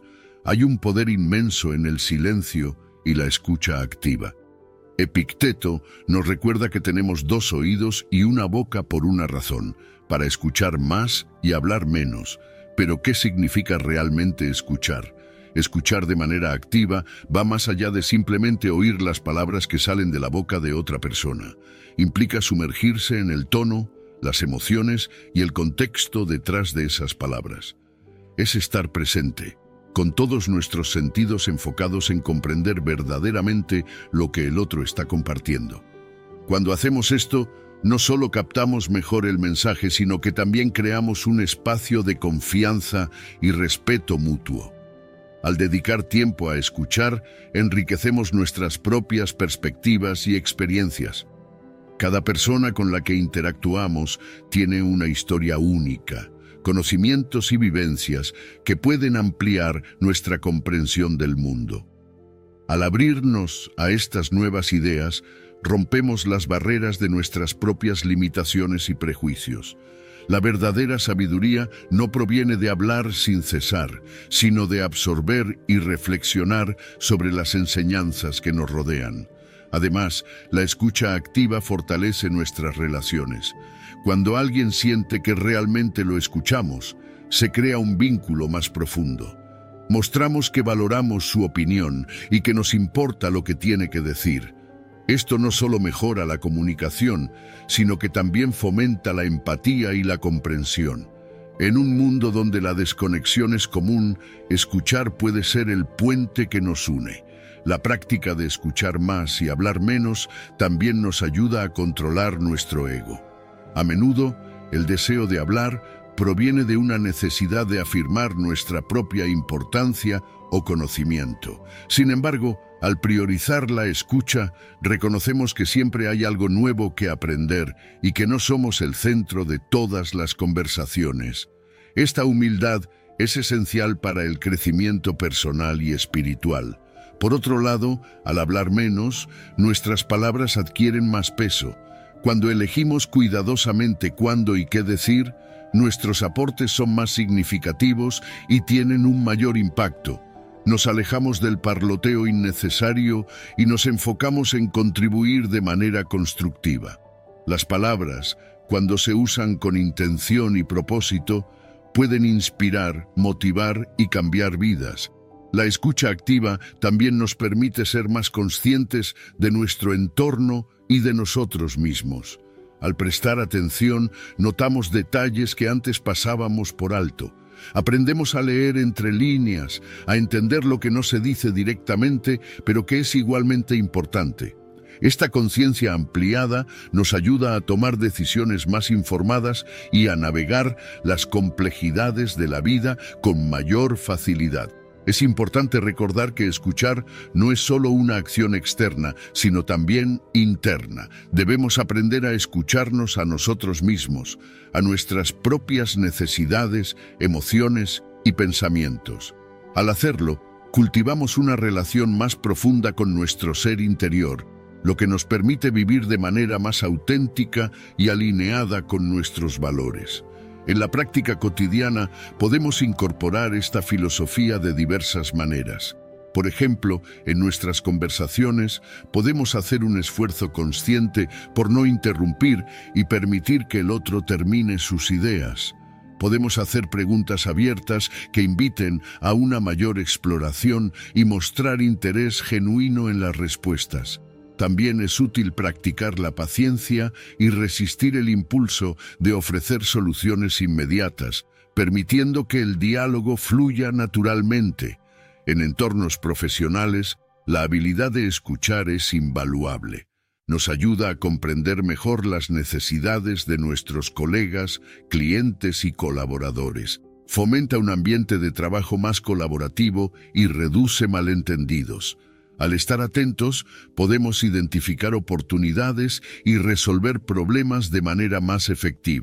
Hay un poder inmenso en el silencio y la escucha activa. Epicteto nos recuerda que tenemos dos oídos y una boca por una razón, para escuchar más y hablar menos. Pero ¿qué significa realmente escuchar? Escuchar de manera activa va más allá de simplemente oír las palabras que salen de la boca de otra persona. Implica sumergirse en el tono, las emociones y el contexto detrás de esas palabras. Es estar presente, con todos nuestros sentidos enfocados en comprender verdaderamente lo que el otro está compartiendo. Cuando hacemos esto, no solo captamos mejor el mensaje, sino que también creamos un espacio de confianza y respeto mutuo. Al dedicar tiempo a escuchar, enriquecemos nuestras propias perspectivas y experiencias. Cada persona con la que interactuamos tiene una historia única, conocimientos y vivencias que pueden ampliar nuestra comprensión del mundo. Al abrirnos a estas nuevas ideas, rompemos las barreras de nuestras propias limitaciones y prejuicios. La verdadera sabiduría no proviene de hablar sin cesar, sino de absorber y reflexionar sobre las enseñanzas que nos rodean. Además, la escucha activa fortalece nuestras relaciones. Cuando alguien siente que realmente lo escuchamos, se crea un vínculo más profundo. Mostramos que valoramos su opinión y que nos importa lo que tiene que decir. Esto no solo mejora la comunicación, sino que también fomenta la empatía y la comprensión. En un mundo donde la desconexión es común, escuchar puede ser el puente que nos une. La práctica de escuchar más y hablar menos también nos ayuda a controlar nuestro ego. A menudo, el deseo de hablar proviene de una necesidad de afirmar nuestra propia importancia o conocimiento. Sin embargo, al priorizar la escucha, reconocemos que siempre hay algo nuevo que aprender y que no somos el centro de todas las conversaciones. Esta humildad es esencial para el crecimiento personal y espiritual. Por otro lado, al hablar menos, nuestras palabras adquieren más peso. Cuando elegimos cuidadosamente cuándo y qué decir, nuestros aportes son más significativos y tienen un mayor impacto. Nos alejamos del parloteo innecesario y nos enfocamos en contribuir de manera constructiva. Las palabras, cuando se usan con intención y propósito, pueden inspirar, motivar y cambiar vidas. La escucha activa también nos permite ser más conscientes de nuestro entorno y de nosotros mismos. Al prestar atención, notamos detalles que antes pasábamos por alto. Aprendemos a leer entre líneas, a entender lo que no se dice directamente, pero que es igualmente importante. Esta conciencia ampliada nos ayuda a tomar decisiones más informadas y a navegar las complejidades de la vida con mayor facilidad. Es importante recordar que escuchar no es solo una acción externa, sino también interna. Debemos aprender a escucharnos a nosotros mismos, a nuestras propias necesidades, emociones y pensamientos. Al hacerlo, cultivamos una relación más profunda con nuestro ser interior, lo que nos permite vivir de manera más auténtica y alineada con nuestros valores. En la práctica cotidiana podemos incorporar esta filosofía de diversas maneras. Por ejemplo, en nuestras conversaciones podemos hacer un esfuerzo consciente por no interrumpir y permitir que el otro termine sus ideas. Podemos hacer preguntas abiertas que inviten a una mayor exploración y mostrar interés genuino en las respuestas. También es útil practicar la paciencia y resistir el impulso de ofrecer soluciones inmediatas, permitiendo que el diálogo fluya naturalmente. En entornos profesionales, la habilidad de escuchar es invaluable. Nos ayuda a comprender mejor las necesidades de nuestros colegas, clientes y colaboradores. Fomenta un ambiente de trabajo más colaborativo y reduce malentendidos. Al estar atentos, podemos identificar oportunidades y resolver problemas de manera más efectiva.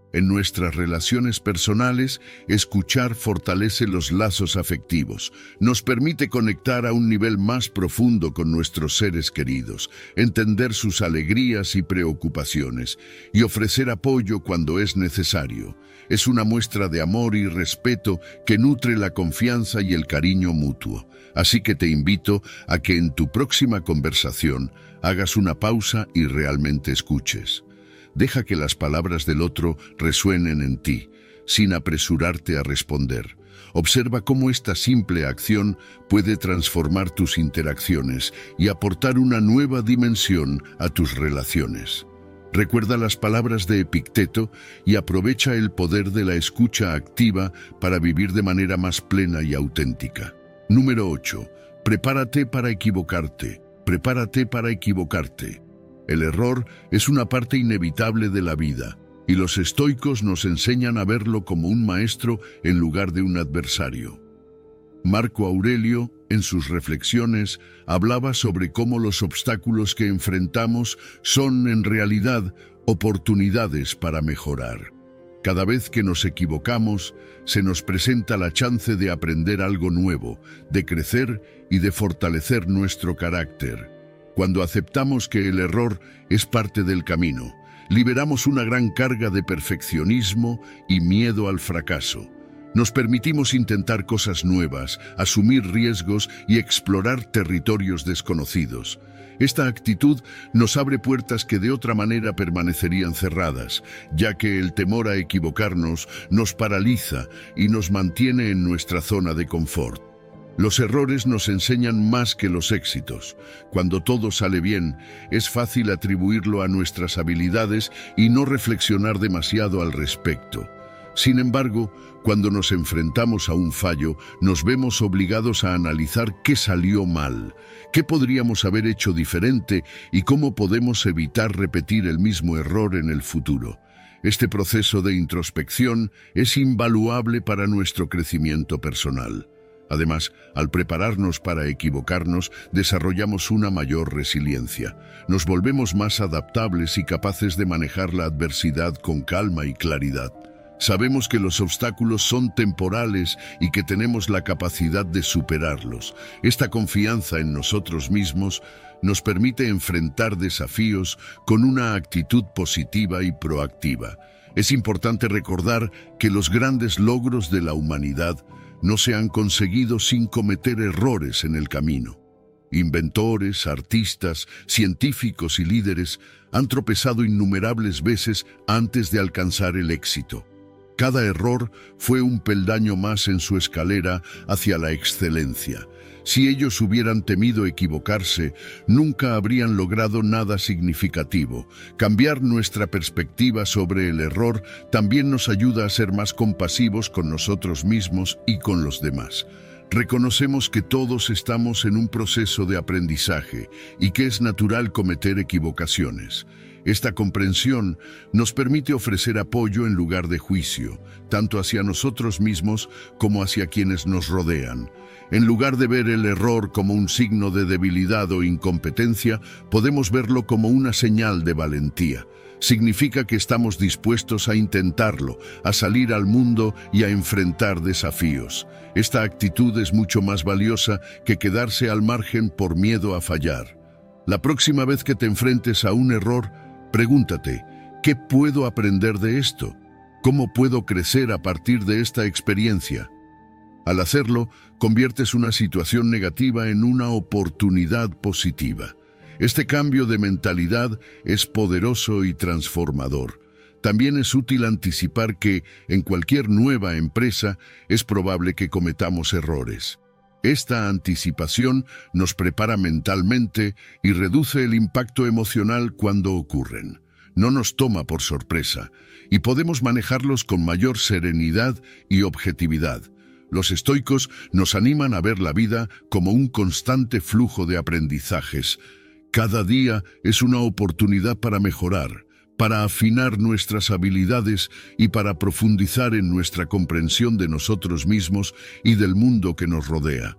En nuestras relaciones personales, escuchar fortalece los lazos afectivos, nos permite conectar a un nivel más profundo con nuestros seres queridos, entender sus alegrías y preocupaciones, y ofrecer apoyo cuando es necesario. Es una muestra de amor y respeto que nutre la confianza y el cariño mutuo. Así que te invito a que en tu próxima conversación hagas una pausa y realmente escuches. Deja que las palabras del otro resuenen en ti, sin apresurarte a responder. Observa cómo esta simple acción puede transformar tus interacciones y aportar una nueva dimensión a tus relaciones. Recuerda las palabras de Epicteto y aprovecha el poder de la escucha activa para vivir de manera más plena y auténtica. Número ocho. Prepárate para equivocarte. Prepárate para equivocarte. El error es una parte inevitable de la vida, y los estoicos nos enseñan a verlo como un maestro en lugar de un adversario. Marco Aurelio, en sus reflexiones, hablaba sobre cómo los obstáculos que enfrentamos son, en realidad, oportunidades para mejorar. Cada vez que nos equivocamos, se nos presenta la chance de aprender algo nuevo, de crecer y de fortalecer nuestro carácter. Cuando aceptamos que el error es parte del camino, liberamos una gran carga de perfeccionismo y miedo al fracaso. Nos permitimos intentar cosas nuevas, asumir riesgos y explorar territorios desconocidos. Esta actitud nos abre puertas que de otra manera permanecerían cerradas, ya que el temor a equivocarnos nos paraliza y nos mantiene en nuestra zona de confort. Los errores nos enseñan más que los éxitos. Cuando todo sale bien, es fácil atribuirlo a nuestras habilidades y no reflexionar demasiado al respecto. Sin embargo, cuando nos enfrentamos a un fallo, nos vemos obligados a analizar qué salió mal, qué podríamos haber hecho diferente y cómo podemos evitar repetir el mismo error en el futuro. Este proceso de introspección es invaluable para nuestro crecimiento personal. Además, al prepararnos para equivocarnos, desarrollamos una mayor resiliencia. Nos volvemos más adaptables y capaces de manejar la adversidad con calma y claridad. Sabemos que los obstáculos son temporales y que tenemos la capacidad de superarlos. Esta confianza en nosotros mismos nos permite enfrentar desafíos con una actitud positiva y proactiva. Es importante recordar que los grandes logros de la humanidad no se han conseguido sin cometer errores en el camino. Inventores, artistas, científicos y líderes han tropezado innumerables veces antes de alcanzar el éxito. Cada error fue un peldaño más en su escalera hacia la excelencia. Si ellos hubieran temido equivocarse, nunca habrían logrado nada significativo. Cambiar nuestra perspectiva sobre el error también nos ayuda a ser más compasivos con nosotros mismos y con los demás. Reconocemos que todos estamos en un proceso de aprendizaje y que es natural cometer equivocaciones. Esta comprensión nos permite ofrecer apoyo en lugar de juicio, tanto hacia nosotros mismos como hacia quienes nos rodean. En lugar de ver el error como un signo de debilidad o incompetencia, podemos verlo como una señal de valentía. Significa que estamos dispuestos a intentarlo, a salir al mundo y a enfrentar desafíos. Esta actitud es mucho más valiosa que quedarse al margen por miedo a fallar. La próxima vez que te enfrentes a un error, pregúntate, ¿qué puedo aprender de esto? ¿Cómo puedo crecer a partir de esta experiencia? Al hacerlo, conviertes una situación negativa en una oportunidad positiva. Este cambio de mentalidad es poderoso y transformador. También es útil anticipar que, en cualquier nueva empresa, es probable que cometamos errores. Esta anticipación nos prepara mentalmente y reduce el impacto emocional cuando ocurren. No nos toma por sorpresa y podemos manejarlos con mayor serenidad y objetividad. Los estoicos nos animan a ver la vida como un constante flujo de aprendizajes. Cada día es una oportunidad para mejorar, para afinar nuestras habilidades y para profundizar en nuestra comprensión de nosotros mismos y del mundo que nos rodea.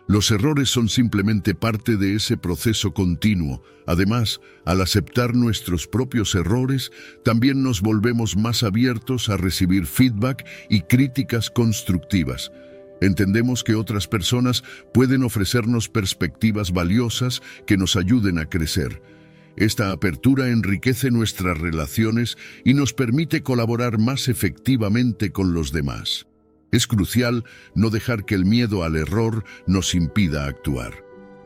Los errores son simplemente parte de ese proceso continuo. Además, al aceptar nuestros propios errores, también nos volvemos más abiertos a recibir feedback y críticas constructivas. Entendemos que otras personas pueden ofrecernos perspectivas valiosas que nos ayuden a crecer. Esta apertura enriquece nuestras relaciones y nos permite colaborar más efectivamente con los demás. Es crucial no dejar que el miedo al error nos impida actuar.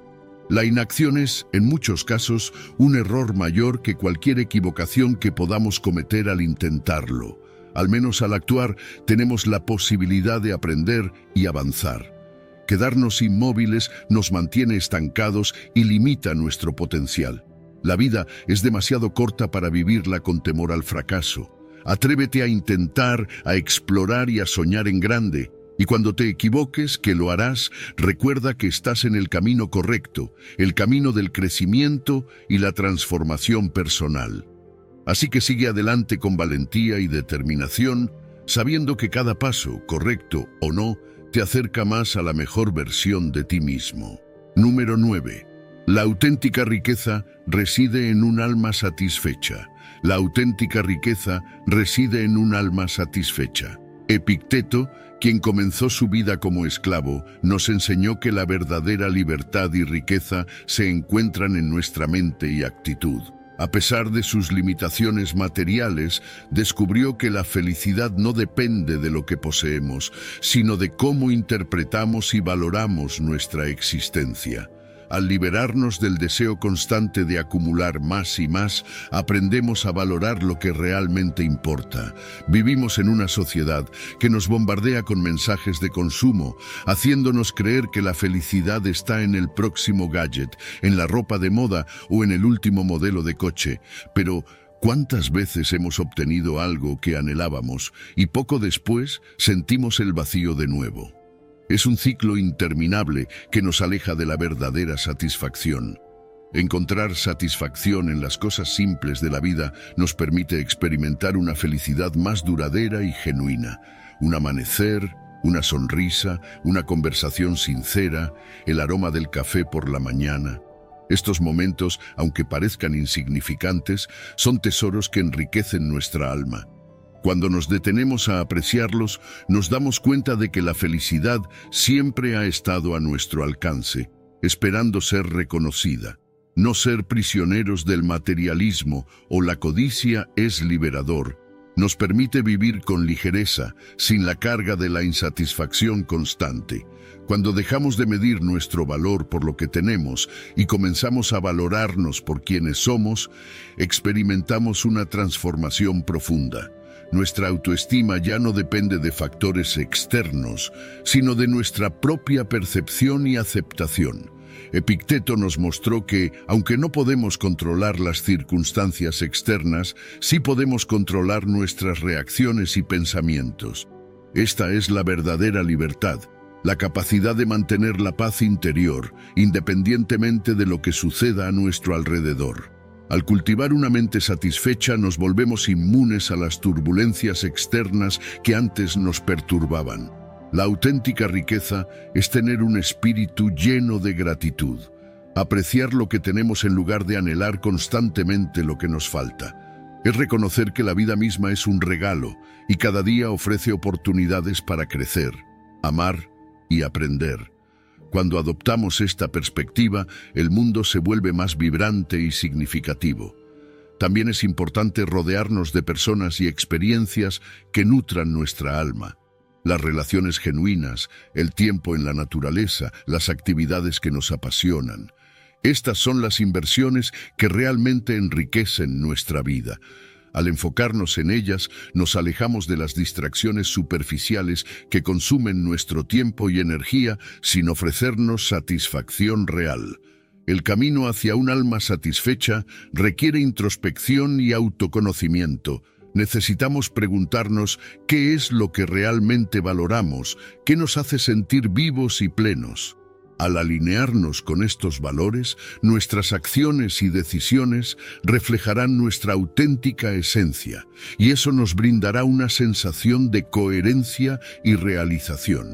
La inacción es, en muchos casos, un error mayor que cualquier equivocación que podamos cometer al intentarlo. Al menos al actuar, tenemos la posibilidad de aprender y avanzar. Quedarnos inmóviles nos mantiene estancados y limita nuestro potencial. La vida es demasiado corta para vivirla con temor al fracaso. Atrévete a intentar, a explorar y a soñar en grande. Y cuando te equivoques, que lo harás, recuerda que estás en el camino correcto, el camino del crecimiento y la transformación personal. Así que sigue adelante con valentía y determinación, sabiendo que cada paso, correcto o no, te acerca más a la mejor versión de ti mismo. Número nueve. La auténtica riqueza reside en un alma satisfecha. La auténtica riqueza reside en un alma satisfecha. Epicteto, quien comenzó su vida como esclavo, nos enseñó que la verdadera libertad y riqueza se encuentran en nuestra mente y actitud. A pesar de sus limitaciones materiales, descubrió que la felicidad no depende de lo que poseemos, sino de cómo interpretamos y valoramos nuestra existencia. Al liberarnos del deseo constante de acumular más y más, aprendemos a valorar lo que realmente importa. Vivimos en una sociedad que nos bombardea con mensajes de consumo, haciéndonos creer que la felicidad está en el próximo gadget, en la ropa de moda o en el último modelo de coche. Pero ¿cuántas veces hemos obtenido algo que anhelábamos y poco después sentimos el vacío de nuevo? Es un ciclo interminable que nos aleja de la verdadera satisfacción. Encontrar satisfacción en las cosas simples de la vida nos permite experimentar una felicidad más duradera y genuina. Un amanecer, una sonrisa, una conversación sincera, el aroma del café por la mañana. Estos momentos, aunque parezcan insignificantes, son tesoros que enriquecen nuestra alma. Cuando nos detenemos a apreciarlos, nos damos cuenta de que la felicidad siempre ha estado a nuestro alcance, esperando ser reconocida. No ser prisioneros del materialismo o la codicia es liberador. Nos permite vivir con ligereza, sin la carga de la insatisfacción constante. Cuando dejamos de medir nuestro valor por lo que tenemos y comenzamos a valorarnos por quienes somos, experimentamos una transformación profunda. Nuestra autoestima ya no depende de factores externos, sino de nuestra propia percepción y aceptación. Epicteto nos mostró que, aunque no podemos controlar las circunstancias externas, sí podemos controlar nuestras reacciones y pensamientos. Esta es la verdadera libertad, la capacidad de mantener la paz interior, independientemente de lo que suceda a nuestro alrededor. Al cultivar una mente satisfecha, nos volvemos inmunes a las turbulencias externas que antes nos perturbaban. La auténtica riqueza es tener un espíritu lleno de gratitud, apreciar lo que tenemos en lugar de anhelar constantemente lo que nos falta. Es reconocer que la vida misma es un regalo y cada día ofrece oportunidades para crecer, amar y aprender. Cuando adoptamos esta perspectiva, el mundo se vuelve más vibrante y significativo. También es importante rodearnos de personas y experiencias que nutran nuestra alma. Las relaciones genuinas, el tiempo en la naturaleza, las actividades que nos apasionan. Estas son las inversiones que realmente enriquecen nuestra vida. Al enfocarnos en ellas, nos alejamos de las distracciones superficiales que consumen nuestro tiempo y energía sin ofrecernos satisfacción real. El camino hacia un alma satisfecha requiere introspección y autoconocimiento. Necesitamos preguntarnos qué es lo que realmente valoramos, qué nos hace sentir vivos y plenos. Al alinearnos con estos valores, nuestras acciones y decisiones reflejarán nuestra auténtica esencia, y eso nos brindará una sensación de coherencia y realización.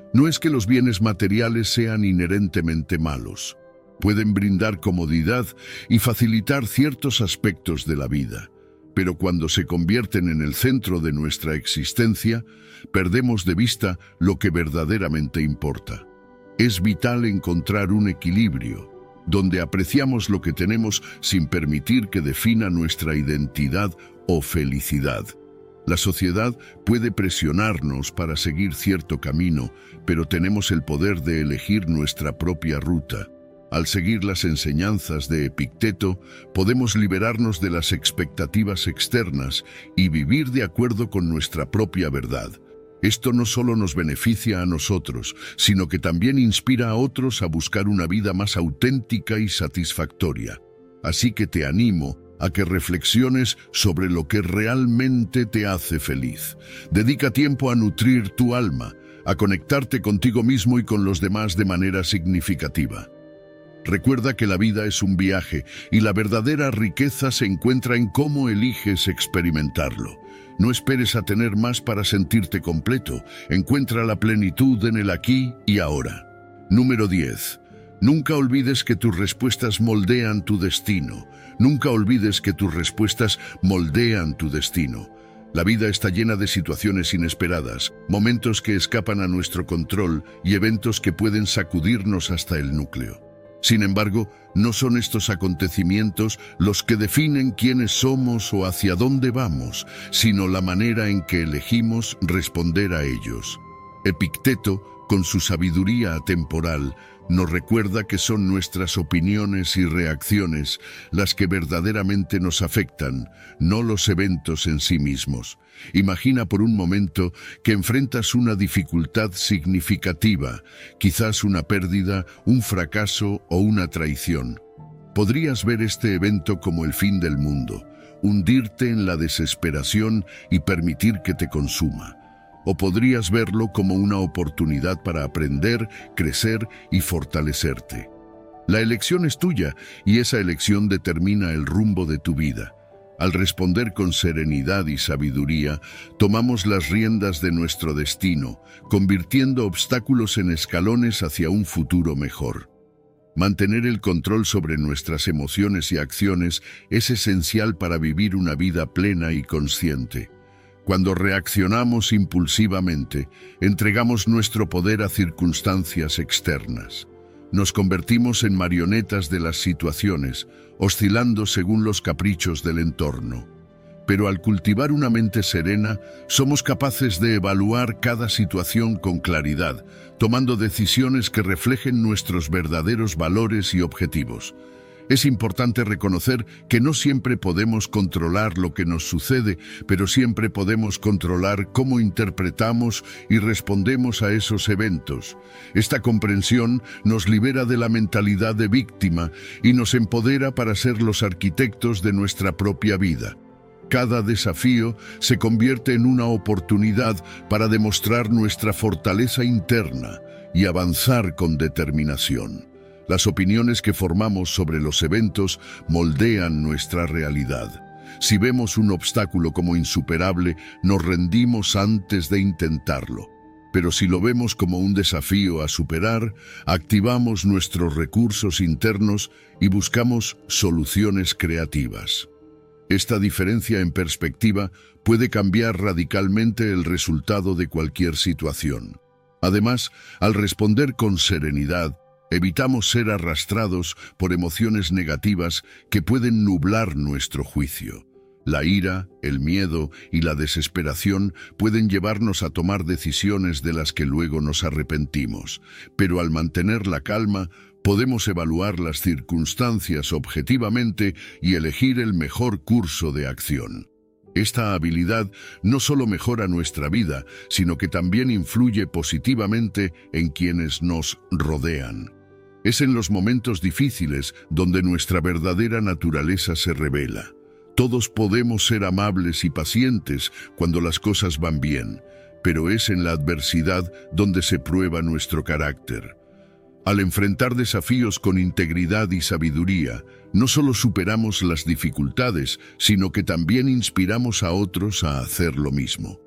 No es que los bienes materiales sean inherentemente malos. Pueden brindar comodidad y facilitar ciertos aspectos de la vida, pero cuando se convierten en el centro de nuestra existencia, perdemos de vista lo que verdaderamente importa. Es vital encontrar un equilibrio, donde apreciamos lo que tenemos sin permitir que defina nuestra identidad o felicidad. La sociedad puede presionarnos para seguir cierto camino, pero tenemos el poder de elegir nuestra propia ruta. Al seguir las enseñanzas de Epicteto, podemos liberarnos de las expectativas externas y vivir de acuerdo con nuestra propia verdad. Esto no solo nos beneficia a nosotros, sino que también inspira a otros a buscar una vida más auténtica y satisfactoria. Así que te animo a que reflexiones sobre lo que realmente te hace feliz. Dedica tiempo a nutrir tu alma, a conectarte contigo mismo y con los demás de manera significativa. Recuerda que la vida es un viaje y la verdadera riqueza se encuentra en cómo eliges experimentarlo. No esperes a tener más para sentirte completo. Encuentra la plenitud en el aquí y ahora. Número diez. Nunca olvides que tus respuestas moldean tu destino. Nunca olvides que tus respuestas moldean tu destino. La vida está llena de situaciones inesperadas, momentos que escapan a nuestro control y eventos que pueden sacudirnos hasta el núcleo. Sin embargo, no son estos acontecimientos los que definen quiénes somos o hacia dónde vamos, sino la manera en que elegimos responder a ellos. Epicteto, con su sabiduría atemporal, nos recuerda que son nuestras opiniones y reacciones las que verdaderamente nos afectan, no los eventos en sí mismos. Imagina por un momento que enfrentas una dificultad significativa, quizás una pérdida, un fracaso o una traición. Podrías ver este evento como el fin del mundo, hundirte en la desesperación y permitir que te consuma. O podrías verlo como una oportunidad para aprender, crecer y fortalecerte. La elección es tuya y esa elección determina el rumbo de tu vida. Al responder con serenidad y sabiduría, tomamos las riendas de nuestro destino, convirtiendo obstáculos en escalones hacia un futuro mejor. Mantener el control sobre nuestras emociones y acciones es esencial para vivir una vida plena y consciente. Cuando reaccionamos impulsivamente, entregamos nuestro poder a circunstancias externas. Nos convertimos en marionetas de las situaciones, oscilando según los caprichos del entorno. Pero al cultivar una mente serena, somos capaces de evaluar cada situación con claridad, tomando decisiones que reflejen nuestros verdaderos valores y objetivos. Es importante reconocer que no siempre podemos controlar lo que nos sucede, pero siempre podemos controlar cómo interpretamos y respondemos a esos eventos. Esta comprensión nos libera de la mentalidad de víctima y nos empodera para ser los arquitectos de nuestra propia vida. Cada desafío se convierte en una oportunidad para demostrar nuestra fortaleza interna y avanzar con determinación. Las opiniones que formamos sobre los eventos moldean nuestra realidad. Si vemos un obstáculo como insuperable, nos rendimos antes de intentarlo. Pero si lo vemos como un desafío a superar, activamos nuestros recursos internos y buscamos soluciones creativas. Esta diferencia en perspectiva puede cambiar radicalmente el resultado de cualquier situación. Además, al responder con serenidad, evitamos ser arrastrados por emociones negativas que pueden nublar nuestro juicio. La ira, el miedo y la desesperación pueden llevarnos a tomar decisiones de las que luego nos arrepentimos, pero al mantener la calma, podemos evaluar las circunstancias objetivamente y elegir el mejor curso de acción. Esta habilidad no solo mejora nuestra vida, sino que también influye positivamente en quienes nos rodean. Es en los momentos difíciles donde nuestra verdadera naturaleza se revela. Todos podemos ser amables y pacientes cuando las cosas van bien, pero es en la adversidad donde se prueba nuestro carácter. Al enfrentar desafíos con integridad y sabiduría, no solo superamos las dificultades, sino que también inspiramos a otros a hacer lo mismo.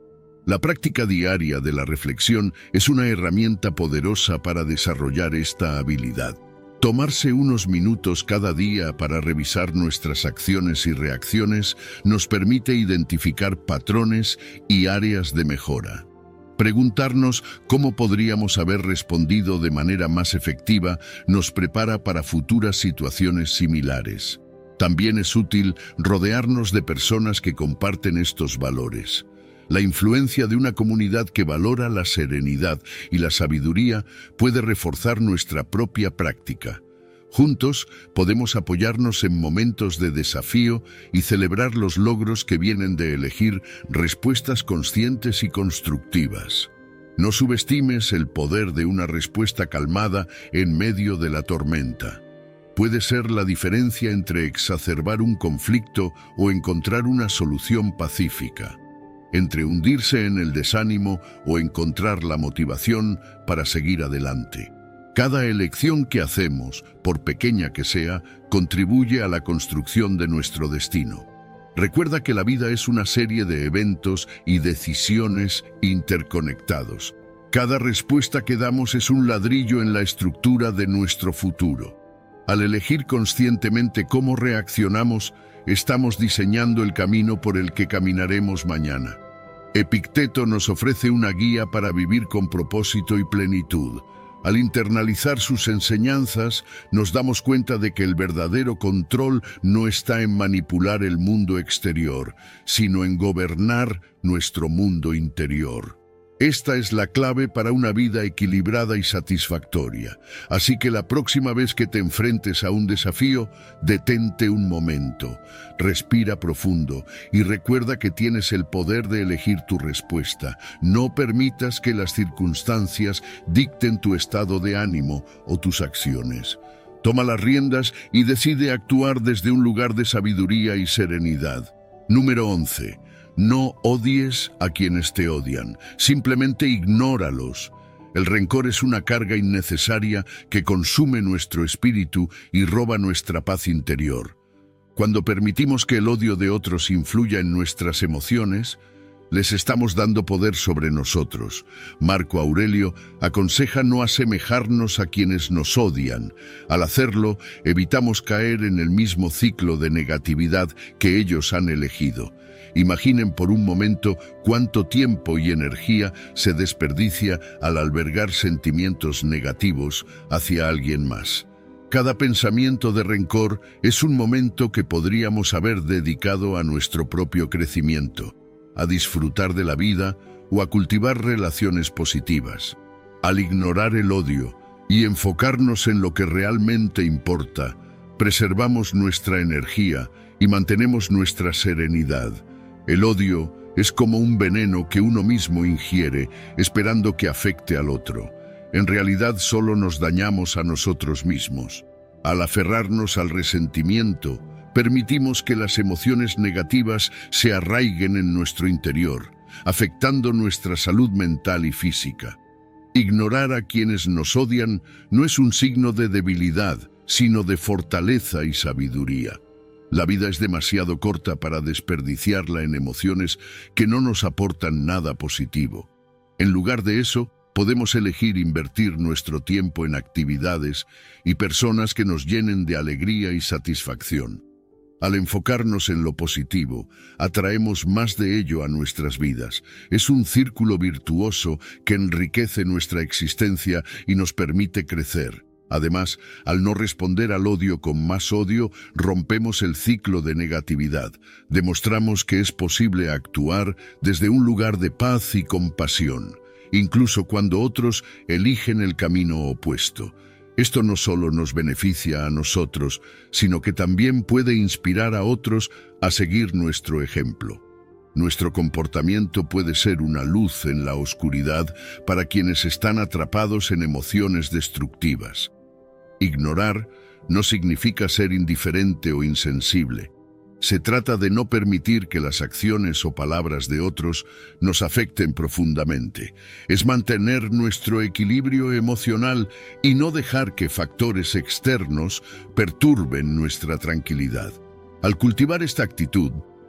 La práctica diaria de la reflexión es una herramienta poderosa para desarrollar esta habilidad. Tomarse unos minutos cada día para revisar nuestras acciones y reacciones nos permite identificar patrones y áreas de mejora. Preguntarnos cómo podríamos haber respondido de manera más efectiva nos prepara para futuras situaciones similares. También es útil rodearnos de personas que comparten estos valores. La influencia de una comunidad que valora la serenidad y la sabiduría puede reforzar nuestra propia práctica. Juntos podemos apoyarnos en momentos de desafío y celebrar los logros que vienen de elegir respuestas conscientes y constructivas. No subestimes el poder de una respuesta calmada en medio de la tormenta. Puede ser la diferencia entre exacerbar un conflicto o encontrar una solución pacífica, entre hundirse en el desánimo o encontrar la motivación para seguir adelante. Cada elección que hacemos, por pequeña que sea, contribuye a la construcción de nuestro destino. Recuerda que la vida es una serie de eventos y decisiones interconectados. Cada respuesta que damos es un ladrillo en la estructura de nuestro futuro. Al elegir conscientemente cómo reaccionamos, estamos diseñando el camino por el que caminaremos mañana. Epicteto nos ofrece una guía para vivir con propósito y plenitud. Al internalizar sus enseñanzas, nos damos cuenta de que el verdadero control no está en manipular el mundo exterior, sino en gobernar nuestro mundo interior. Esta es la clave para una vida equilibrada y satisfactoria. Así que la próxima vez que te enfrentes a un desafío, detente un momento, respira profundo y recuerda que tienes el poder de elegir tu respuesta. No permitas que las circunstancias dicten tu estado de ánimo o tus acciones. Toma las riendas y decide actuar desde un lugar de sabiduría y serenidad. Número once. No odies a quienes te odian, simplemente ignóralos. El rencor es una carga innecesaria que consume nuestro espíritu y roba nuestra paz interior. Cuando permitimos que el odio de otros influya en nuestras emociones, les estamos dando poder sobre nosotros. Marco Aurelio aconseja no asemejarnos a quienes nos odian. Al hacerlo, evitamos caer en el mismo ciclo de negatividad que ellos han elegido. Imaginen por un momento cuánto tiempo y energía se desperdicia al albergar sentimientos negativos hacia alguien más. Cada pensamiento de rencor es un momento que podríamos haber dedicado a nuestro propio crecimiento, a disfrutar de la vida o a cultivar relaciones positivas. Al ignorar el odio y enfocarnos en lo que realmente importa, preservamos nuestra energía y mantenemos nuestra serenidad. El odio es como un veneno que uno mismo ingiere, esperando que afecte al otro. En realidad solo nos dañamos a nosotros mismos. Al aferrarnos al resentimiento, permitimos que las emociones negativas se arraiguen en nuestro interior, afectando nuestra salud mental y física. Ignorar a quienes nos odian no es un signo de debilidad, sino de fortaleza y sabiduría. La vida es demasiado corta para desperdiciarla en emociones que no nos aportan nada positivo. En lugar de eso, podemos elegir invertir nuestro tiempo en actividades y personas que nos llenen de alegría y satisfacción. Al enfocarnos en lo positivo, atraemos más de ello a nuestras vidas. Es un círculo virtuoso que enriquece nuestra existencia y nos permite crecer. Además, al no responder al odio con más odio, rompemos el ciclo de negatividad. Demostramos que es posible actuar desde un lugar de paz y compasión, incluso cuando otros eligen el camino opuesto. Esto no solo nos beneficia a nosotros, sino que también puede inspirar a otros a seguir nuestro ejemplo. Nuestro comportamiento puede ser una luz en la oscuridad para quienes están atrapados en emociones destructivas. Ignorar no significa ser indiferente o insensible. Se trata de no permitir que las acciones o palabras de otros nos afecten profundamente. Es mantener nuestro equilibrio emocional y no dejar que factores externos perturben nuestra tranquilidad. Al cultivar esta actitud,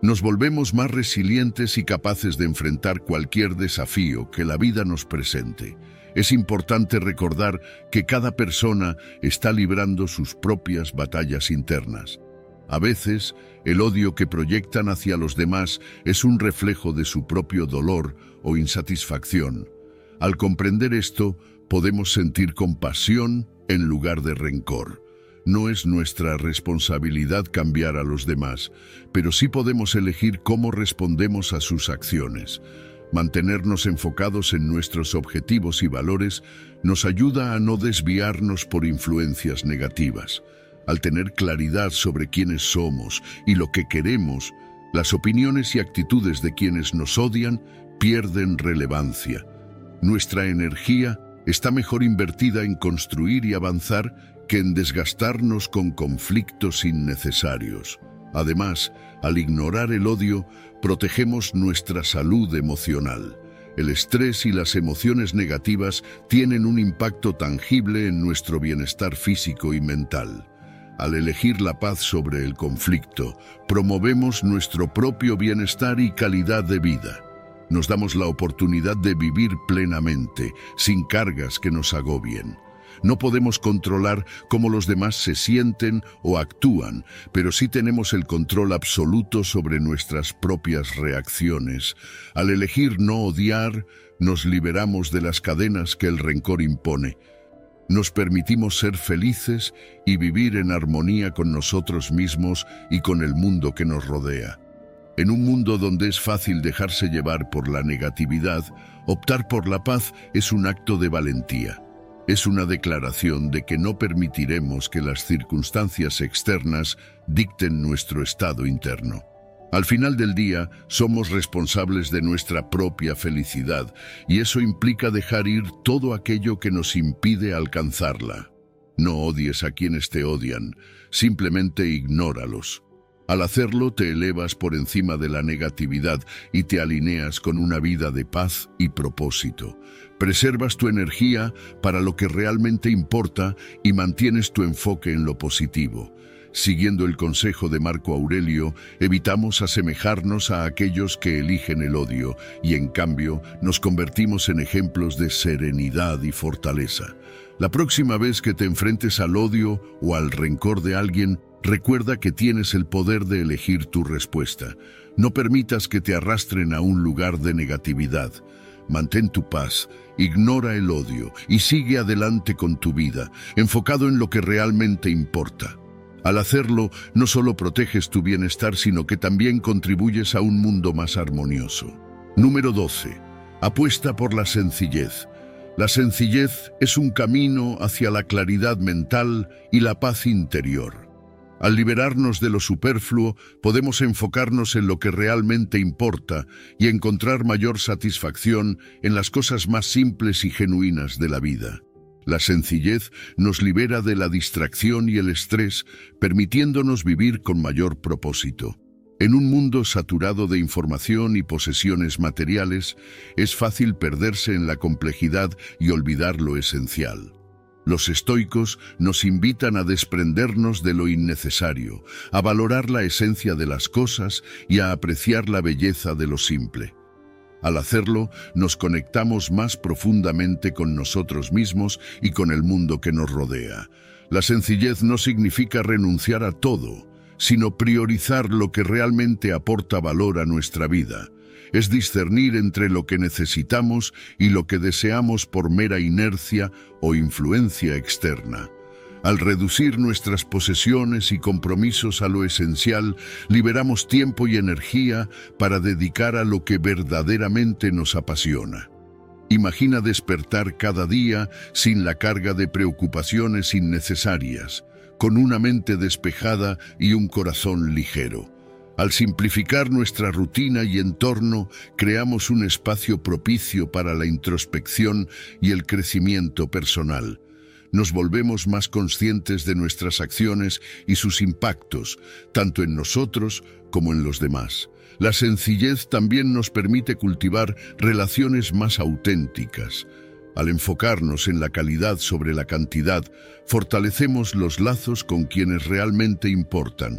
Nos volvemos más resilientes y capaces de enfrentar cualquier desafío que la vida nos presente. Es importante recordar que cada persona está librando sus propias batallas internas. A veces, el odio que proyectan hacia los demás es un reflejo de su propio dolor o insatisfacción. Al comprender esto, podemos sentir compasión en lugar de rencor. No es nuestra responsabilidad cambiar a los demás, pero sí podemos elegir cómo respondemos a sus acciones. Mantenernos enfocados en nuestros objetivos y valores nos ayuda a no desviarnos por influencias negativas. Al tener claridad sobre quiénes somos y lo que queremos, las opiniones y actitudes de quienes nos odian pierden relevancia. Nuestra energía está mejor invertida en construir y avanzar que en desgastarnos con conflictos innecesarios. Además, al ignorar el odio, protegemos nuestra salud emocional. El estrés y las emociones negativas tienen un impacto tangible en nuestro bienestar físico y mental. Al elegir la paz sobre el conflicto, promovemos nuestro propio bienestar y calidad de vida. Nos damos la oportunidad de vivir plenamente, sin cargas que nos agobien. No podemos controlar cómo los demás se sienten o actúan, pero sí tenemos el control absoluto sobre nuestras propias reacciones. Al elegir no odiar, nos liberamos de las cadenas que el rencor impone. Nos permitimos ser felices y vivir en armonía con nosotros mismos y con el mundo que nos rodea. En un mundo donde es fácil dejarse llevar por la negatividad, optar por la paz es un acto de valentía. Es una declaración de que no permitiremos que las circunstancias externas dicten nuestro estado interno. Al final del día, somos responsables de nuestra propia felicidad, y eso implica dejar ir todo aquello que nos impide alcanzarla. No odies a quienes te odian, simplemente ignóralos. Al hacerlo, te elevas por encima de la negatividad y te alineas con una vida de paz y propósito. Preservas tu energía para lo que realmente importa y mantienes tu enfoque en lo positivo. Siguiendo el consejo de Marco Aurelio, evitamos asemejarnos a aquellos que eligen el odio y, en cambio, nos convertimos en ejemplos de serenidad y fortaleza. La próxima vez que te enfrentes al odio o al rencor de alguien, recuerda que tienes el poder de elegir tu respuesta. No permitas que te arrastren a un lugar de negatividad. Mantén tu paz, ignora el odio y sigue adelante con tu vida, enfocado en lo que realmente importa. Al hacerlo, no solo proteges tu bienestar, sino que también contribuyes a un mundo más armonioso. Número doce. Apuesta por la sencillez. La sencillez es un camino hacia la claridad mental y la paz interior. Al liberarnos de lo superfluo, podemos enfocarnos en lo que realmente importa y encontrar mayor satisfacción en las cosas más simples y genuinas de la vida. La sencillez nos libera de la distracción y el estrés, permitiéndonos vivir con mayor propósito. En un mundo saturado de información y posesiones materiales, es fácil perderse en la complejidad y olvidar lo esencial. Los estoicos nos invitan a desprendernos de lo innecesario, a valorar la esencia de las cosas y a apreciar la belleza de lo simple. Al hacerlo, nos conectamos más profundamente con nosotros mismos y con el mundo que nos rodea. La sencillez no significa renunciar a todo, sino priorizar lo que realmente aporta valor a nuestra vida. Es discernir entre lo que necesitamos y lo que deseamos por mera inercia o influencia externa. Al reducir nuestras posesiones y compromisos a lo esencial, liberamos tiempo y energía para dedicar a lo que verdaderamente nos apasiona. Imagina despertar cada día sin la carga de preocupaciones innecesarias, con una mente despejada y un corazón ligero. Al simplificar nuestra rutina y entorno, creamos un espacio propicio para la introspección y el crecimiento personal. Nos volvemos más conscientes de nuestras acciones y sus impactos, tanto en nosotros como en los demás. La sencillez también nos permite cultivar relaciones más auténticas. Al enfocarnos en la calidad sobre la cantidad, fortalecemos los lazos con quienes realmente importan.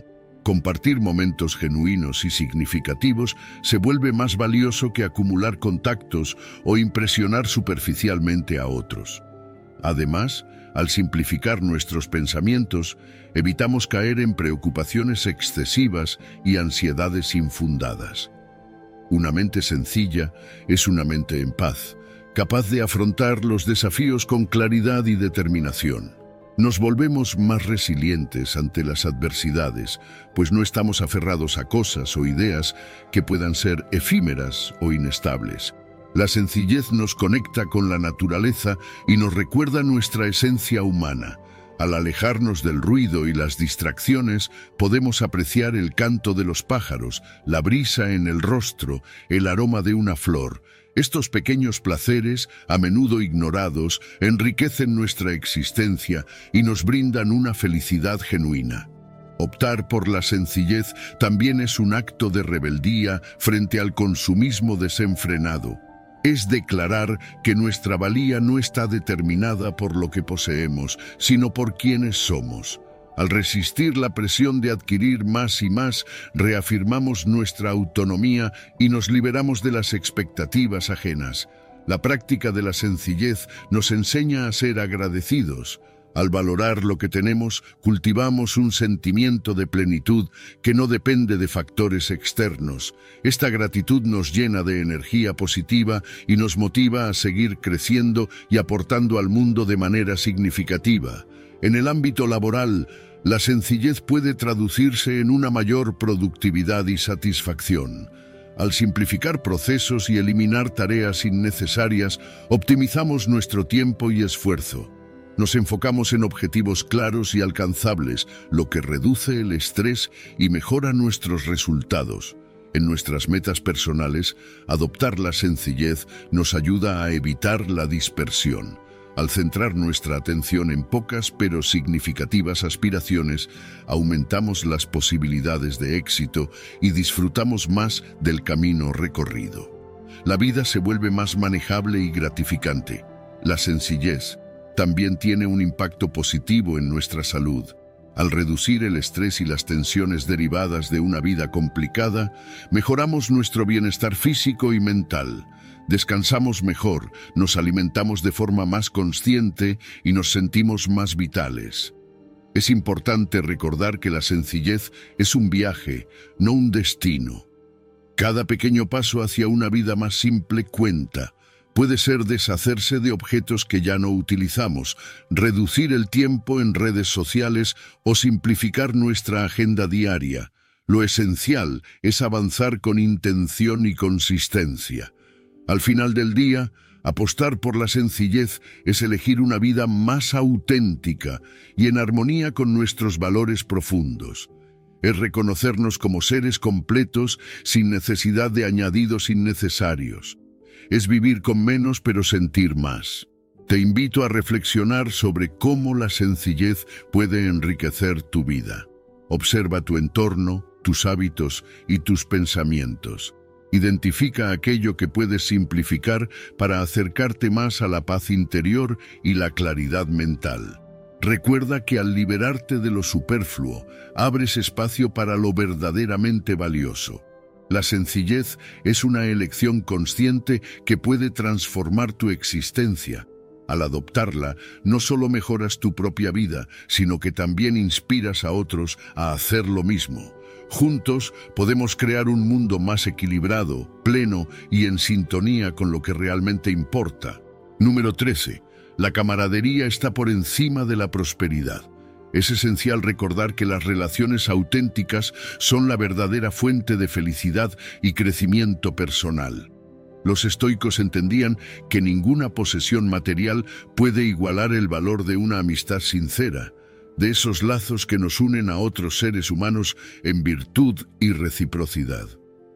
Compartir momentos genuinos y significativos se vuelve más valioso que acumular contactos o impresionar superficialmente a otros. Además, al simplificar nuestros pensamientos, evitamos caer en preocupaciones excesivas y ansiedades infundadas. Una mente sencilla es una mente en paz, capaz de afrontar los desafíos con claridad y determinación. Nos volvemos más resilientes ante las adversidades, pues no estamos aferrados a cosas o ideas que puedan ser efímeras o inestables. La sencillez nos conecta con la naturaleza y nos recuerda nuestra esencia humana. Al alejarnos del ruido y las distracciones, podemos apreciar el canto de los pájaros, la brisa en el rostro, el aroma de una flor. Estos pequeños placeres, a menudo ignorados, enriquecen nuestra existencia y nos brindan una felicidad genuina. Optar por la sencillez también es un acto de rebeldía frente al consumismo desenfrenado. Es declarar que nuestra valía no está determinada por lo que poseemos, sino por quienes somos. Al resistir la presión de adquirir más y más, reafirmamos nuestra autonomía y nos liberamos de las expectativas ajenas. La práctica de la sencillez nos enseña a ser agradecidos. Al valorar lo que tenemos, cultivamos un sentimiento de plenitud que no depende de factores externos. Esta gratitud nos llena de energía positiva y nos motiva a seguir creciendo y aportando al mundo de manera significativa. En el ámbito laboral, la sencillez puede traducirse en una mayor productividad y satisfacción. Al simplificar procesos y eliminar tareas innecesarias, optimizamos nuestro tiempo y esfuerzo. Nos enfocamos en objetivos claros y alcanzables, lo que reduce el estrés y mejora nuestros resultados. En nuestras metas personales, adoptar la sencillez nos ayuda a evitar la dispersión. Al centrar nuestra atención en pocas pero significativas aspiraciones, aumentamos las posibilidades de éxito y disfrutamos más del camino recorrido. La vida se vuelve más manejable y gratificante. La sencillez también tiene un impacto positivo en nuestra salud. Al reducir el estrés y las tensiones derivadas de una vida complicada, mejoramos nuestro bienestar físico y mental. Descansamos mejor, nos alimentamos de forma más consciente y nos sentimos más vitales. Es importante recordar que la sencillez es un viaje, no un destino. Cada pequeño paso hacia una vida más simple cuenta. Puede ser deshacerse de objetos que ya no utilizamos, reducir el tiempo en redes sociales o simplificar nuestra agenda diaria. Lo esencial es avanzar con intención y consistencia. Al final del día, apostar por la sencillez es elegir una vida más auténtica y en armonía con nuestros valores profundos. Es reconocernos como seres completos sin necesidad de añadidos innecesarios. Es vivir con menos pero sentir más. Te invito a reflexionar sobre cómo la sencillez puede enriquecer tu vida. Observa tu entorno, tus hábitos y tus pensamientos. Identifica aquello que puedes simplificar para acercarte más a la paz interior y la claridad mental. Recuerda que al liberarte de lo superfluo, abres espacio para lo verdaderamente valioso. La sencillez es una elección consciente que puede transformar tu existencia. Al adoptarla, no solo mejoras tu propia vida, sino que también inspiras a otros a hacer lo mismo. Juntos podemos crear un mundo más equilibrado, pleno y en sintonía con lo que realmente importa. Número trece. La camaradería está por encima de la prosperidad. Es esencial recordar que las relaciones auténticas son la verdadera fuente de felicidad y crecimiento personal. Los estoicos entendían que ninguna posesión material puede igualar el valor de una amistad sincera, de esos lazos que nos unen a otros seres humanos en virtud y reciprocidad.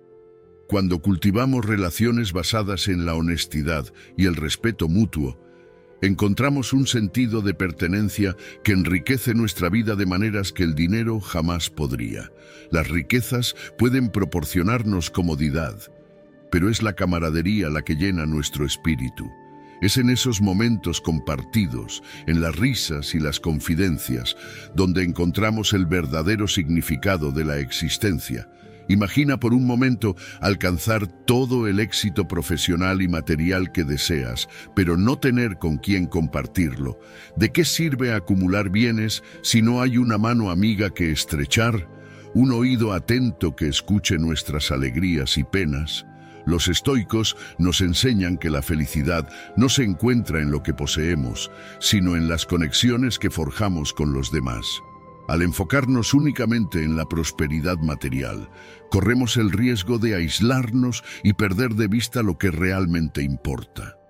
Cuando cultivamos relaciones basadas en la honestidad y el respeto mutuo, encontramos un sentido de pertenencia que enriquece nuestra vida de maneras que el dinero jamás podría. Las riquezas pueden proporcionarnos comodidad, pero es la camaradería la que llena nuestro espíritu. Es en esos momentos compartidos, en las risas y las confidencias, donde encontramos el verdadero significado de la existencia. Imagina por un momento alcanzar todo el éxito profesional y material que deseas, pero no tener con quién compartirlo. ¿De qué sirve acumular bienes si no hay una mano amiga que estrechar? ¿Un oído atento que escuche nuestras alegrías y penas? Los estoicos nos enseñan que la felicidad no se encuentra en lo que poseemos, sino en las conexiones que forjamos con los demás. Al enfocarnos únicamente en la prosperidad material, corremos el riesgo de aislarnos y perder de vista lo que realmente importa.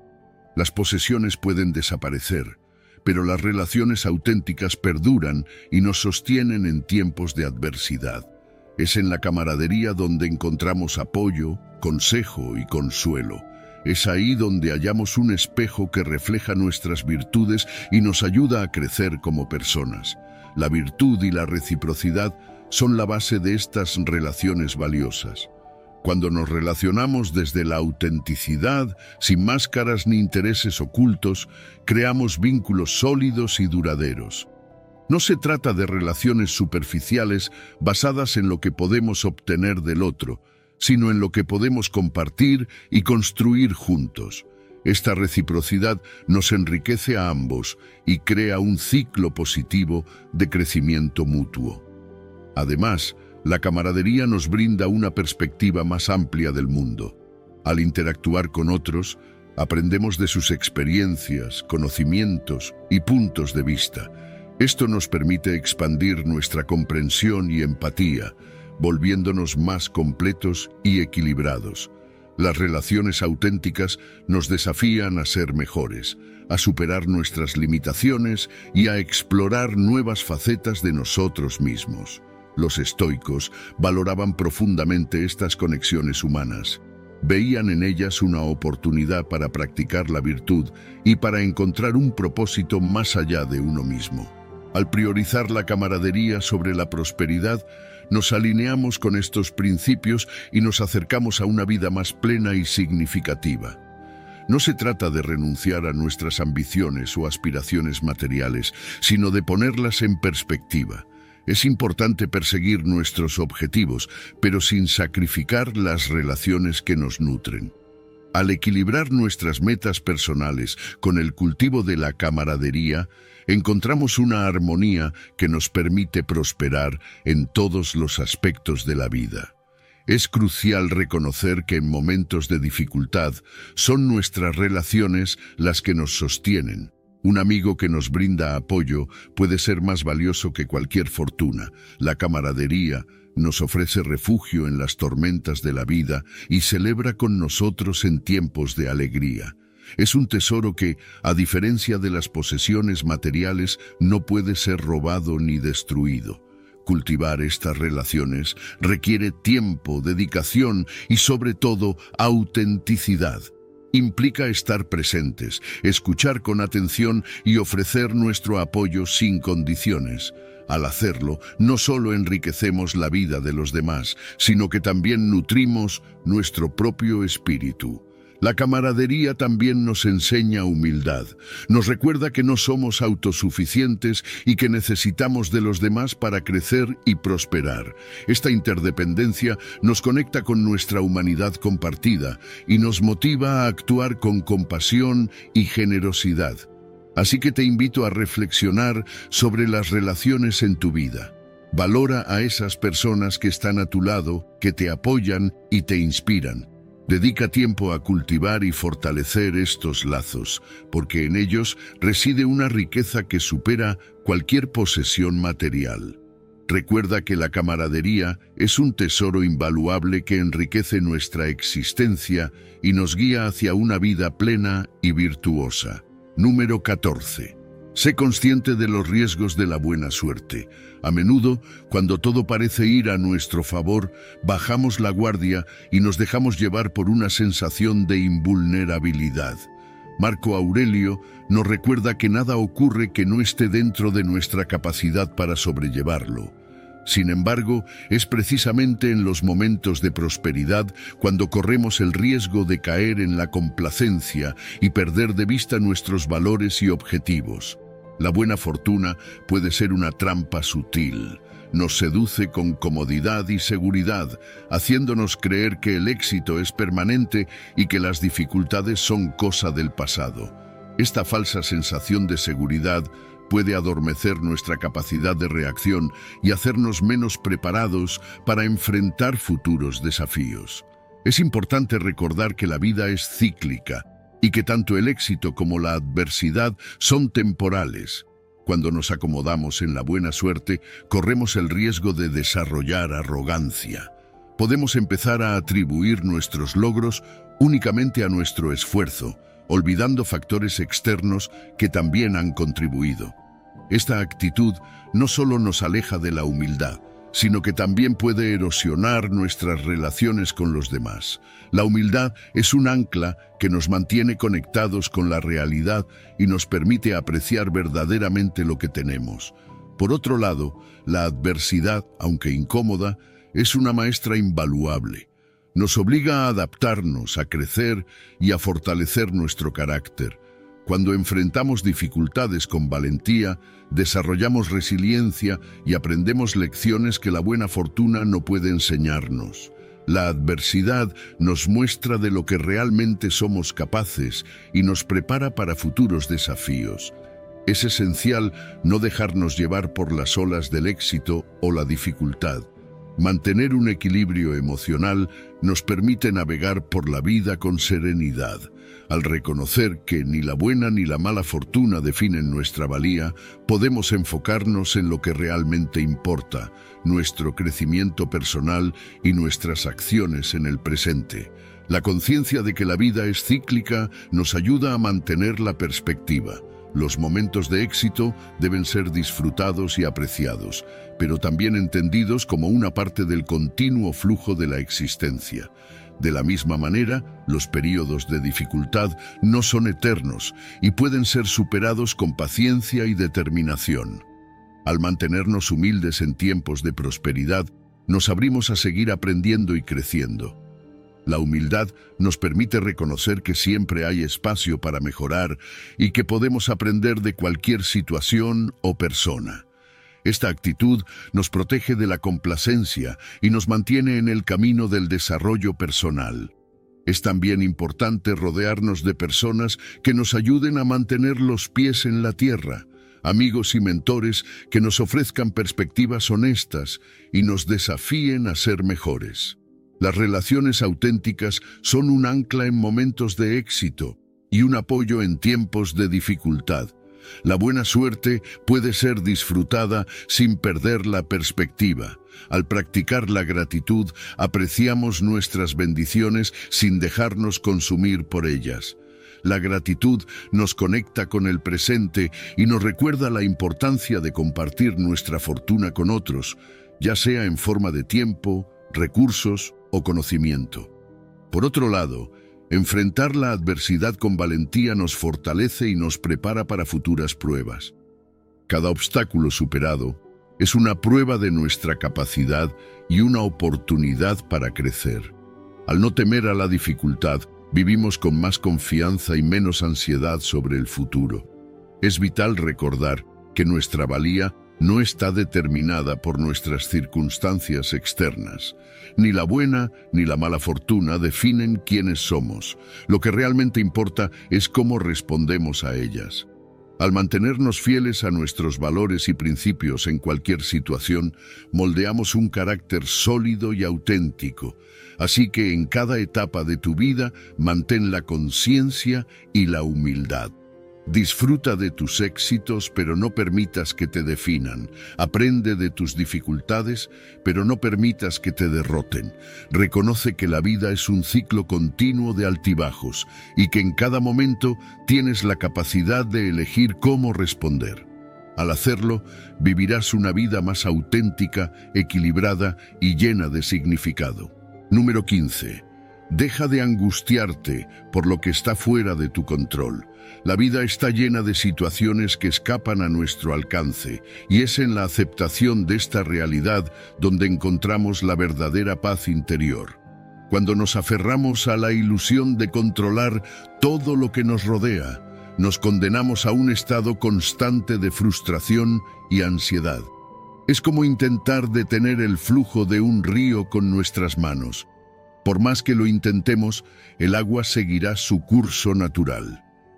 Las posesiones pueden desaparecer, pero las relaciones auténticas perduran y nos sostienen en tiempos de adversidad. Es en la camaradería donde encontramos apoyo, consejo y consuelo. Es ahí donde hallamos un espejo que refleja nuestras virtudes y nos ayuda a crecer como personas. La virtud y la reciprocidad son la base de estas relaciones valiosas. Cuando nos relacionamos desde la autenticidad, sin máscaras ni intereses ocultos, creamos vínculos sólidos y duraderos. No se trata de relaciones superficiales basadas en lo que podemos obtener del otro, sino en lo que podemos compartir y construir juntos. Esta reciprocidad nos enriquece a ambos y crea un ciclo positivo de crecimiento mutuo. Además, la camaradería nos brinda una perspectiva más amplia del mundo. Al interactuar con otros, aprendemos de sus experiencias, conocimientos y puntos de vista. Esto nos permite expandir nuestra comprensión y empatía, volviéndonos más completos y equilibrados. Las relaciones auténticas nos desafían a ser mejores, a superar nuestras limitaciones y a explorar nuevas facetas de nosotros mismos. Los estoicos valoraban profundamente estas conexiones humanas. Veían en ellas una oportunidad para practicar la virtud y para encontrar un propósito más allá de uno mismo. Al priorizar la camaradería sobre la prosperidad, nos alineamos con estos principios y nos acercamos a una vida más plena y significativa. No se trata de renunciar a nuestras ambiciones o aspiraciones materiales, sino de ponerlas en perspectiva. Es importante perseguir nuestros objetivos, pero sin sacrificar las relaciones que nos nutren. Al equilibrar nuestras metas personales con el cultivo de la camaradería, encontramos una armonía que nos permite prosperar en todos los aspectos de la vida. Es crucial reconocer que en momentos de dificultad son nuestras relaciones las que nos sostienen. Un amigo que nos brinda apoyo puede ser más valioso que cualquier fortuna. La camaradería nos ofrece refugio en las tormentas de la vida y celebra con nosotros en tiempos de alegría. Es un tesoro que, a diferencia de las posesiones materiales, no puede ser robado ni destruido. Cultivar estas relaciones requiere tiempo, dedicación y, sobre todo, autenticidad. Implica estar presentes, escuchar con atención y ofrecer nuestro apoyo sin condiciones. Al hacerlo, no solo enriquecemos la vida de los demás, sino que también nutrimos nuestro propio espíritu. La camaradería también nos enseña humildad. Nos recuerda que no somos autosuficientes y que necesitamos de los demás para crecer y prosperar. Esta interdependencia nos conecta con nuestra humanidad compartida y nos motiva a actuar con compasión y generosidad. Así que te invito a reflexionar sobre las relaciones en tu vida. Valora a esas personas que están a tu lado, que te apoyan y te inspiran. Dedica tiempo a cultivar y fortalecer estos lazos, porque en ellos reside una riqueza que supera cualquier posesión material. Recuerda que la camaradería es un tesoro invaluable que enriquece nuestra existencia y nos guía hacia una vida plena y virtuosa. Número catorce. Sé consciente de los riesgos de la buena suerte. A menudo, cuando todo parece ir a nuestro favor, bajamos la guardia y nos dejamos llevar por una sensación de invulnerabilidad. Marco Aurelio nos recuerda que nada ocurre que no esté dentro de nuestra capacidad para sobrellevarlo. Sin embargo, es precisamente en los momentos de prosperidad cuando corremos el riesgo de caer en la complacencia y perder de vista nuestros valores y objetivos. La buena fortuna puede ser una trampa sutil. Nos seduce con comodidad y seguridad, haciéndonos creer que el éxito es permanente y que las dificultades son cosa del pasado. Esta falsa sensación de seguridad puede adormecer nuestra capacidad de reacción y hacernos menos preparados para enfrentar futuros desafíos. Es importante recordar que la vida es cíclica y que tanto el éxito como la adversidad son temporales. Cuando nos acomodamos en la buena suerte, corremos el riesgo de desarrollar arrogancia. Podemos empezar a atribuir nuestros logros únicamente a nuestro esfuerzo, olvidando factores externos que también han contribuido. Esta actitud no solo nos aleja de la humildad, sino que también puede erosionar nuestras relaciones con los demás. La humildad es un ancla que nos mantiene conectados con la realidad y nos permite apreciar verdaderamente lo que tenemos. Por otro lado, la adversidad, aunque incómoda, es una maestra invaluable. Nos obliga a adaptarnos, a crecer y a fortalecer nuestro carácter. Cuando enfrentamos dificultades con valentía, desarrollamos resiliencia y aprendemos lecciones que la buena fortuna no puede enseñarnos. La adversidad nos muestra de lo que realmente somos capaces y nos prepara para futuros desafíos. Es esencial no dejarnos llevar por las olas del éxito o la dificultad. Mantener un equilibrio emocional nos permite navegar por la vida con serenidad. Al reconocer que ni la buena ni la mala fortuna definen nuestra valía, podemos enfocarnos en lo que realmente importa, nuestro crecimiento personal y nuestras acciones en el presente. La conciencia de que la vida es cíclica nos ayuda a mantener la perspectiva. Los momentos de éxito deben ser disfrutados y apreciados, pero también entendidos como una parte del continuo flujo de la existencia. De la misma manera, los períodos de dificultad no son eternos y pueden ser superados con paciencia y determinación. Al mantenernos humildes en tiempos de prosperidad, nos abrimos a seguir aprendiendo y creciendo. La humildad nos permite reconocer que siempre hay espacio para mejorar y que podemos aprender de cualquier situación o persona. Esta actitud nos protege de la complacencia y nos mantiene en el camino del desarrollo personal. Es también importante rodearnos de personas que nos ayuden a mantener los pies en la tierra, amigos y mentores que nos ofrezcan perspectivas honestas y nos desafíen a ser mejores. Las relaciones auténticas son un ancla en momentos de éxito y un apoyo en tiempos de dificultad. La buena suerte puede ser disfrutada sin perder la perspectiva. Al practicar la gratitud, apreciamos nuestras bendiciones sin dejarnos consumir por ellas. La gratitud nos conecta con el presente y nos recuerda la importancia de compartir nuestra fortuna con otros, ya sea en forma de tiempo, recursos o conocimiento. Por otro lado, enfrentar la adversidad con valentía nos fortalece y nos prepara para futuras pruebas. Cada obstáculo superado es una prueba de nuestra capacidad y una oportunidad para crecer. Al no temer a la dificultad, vivimos con más confianza y menos ansiedad sobre el futuro. Es vital recordar que nuestra valía no está determinada por nuestras circunstancias externas. Ni la buena ni la mala fortuna definen quiénes somos. Lo que realmente importa es cómo respondemos a ellas. Al mantenernos fieles a nuestros valores y principios en cualquier situación, moldeamos un carácter sólido y auténtico. Así que en cada etapa de tu vida, mantén la conciencia y la humildad. Disfruta de tus éxitos, pero no permitas que te definan. Aprende de tus dificultades, pero no permitas que te derroten. Reconoce que la vida es un ciclo continuo de altibajos y que en cada momento tienes la capacidad de elegir cómo responder. Al hacerlo, vivirás una vida más auténtica, equilibrada y llena de significado. Número quince. Deja de angustiarte por lo que está fuera de tu control. La vida está llena de situaciones que escapan a nuestro alcance, y es en la aceptación de esta realidad donde encontramos la verdadera paz interior. Cuando nos aferramos a la ilusión de controlar todo lo que nos rodea, nos condenamos a un estado constante de frustración y ansiedad. Es como intentar detener el flujo de un río con nuestras manos. Por más que lo intentemos, el agua seguirá su curso natural.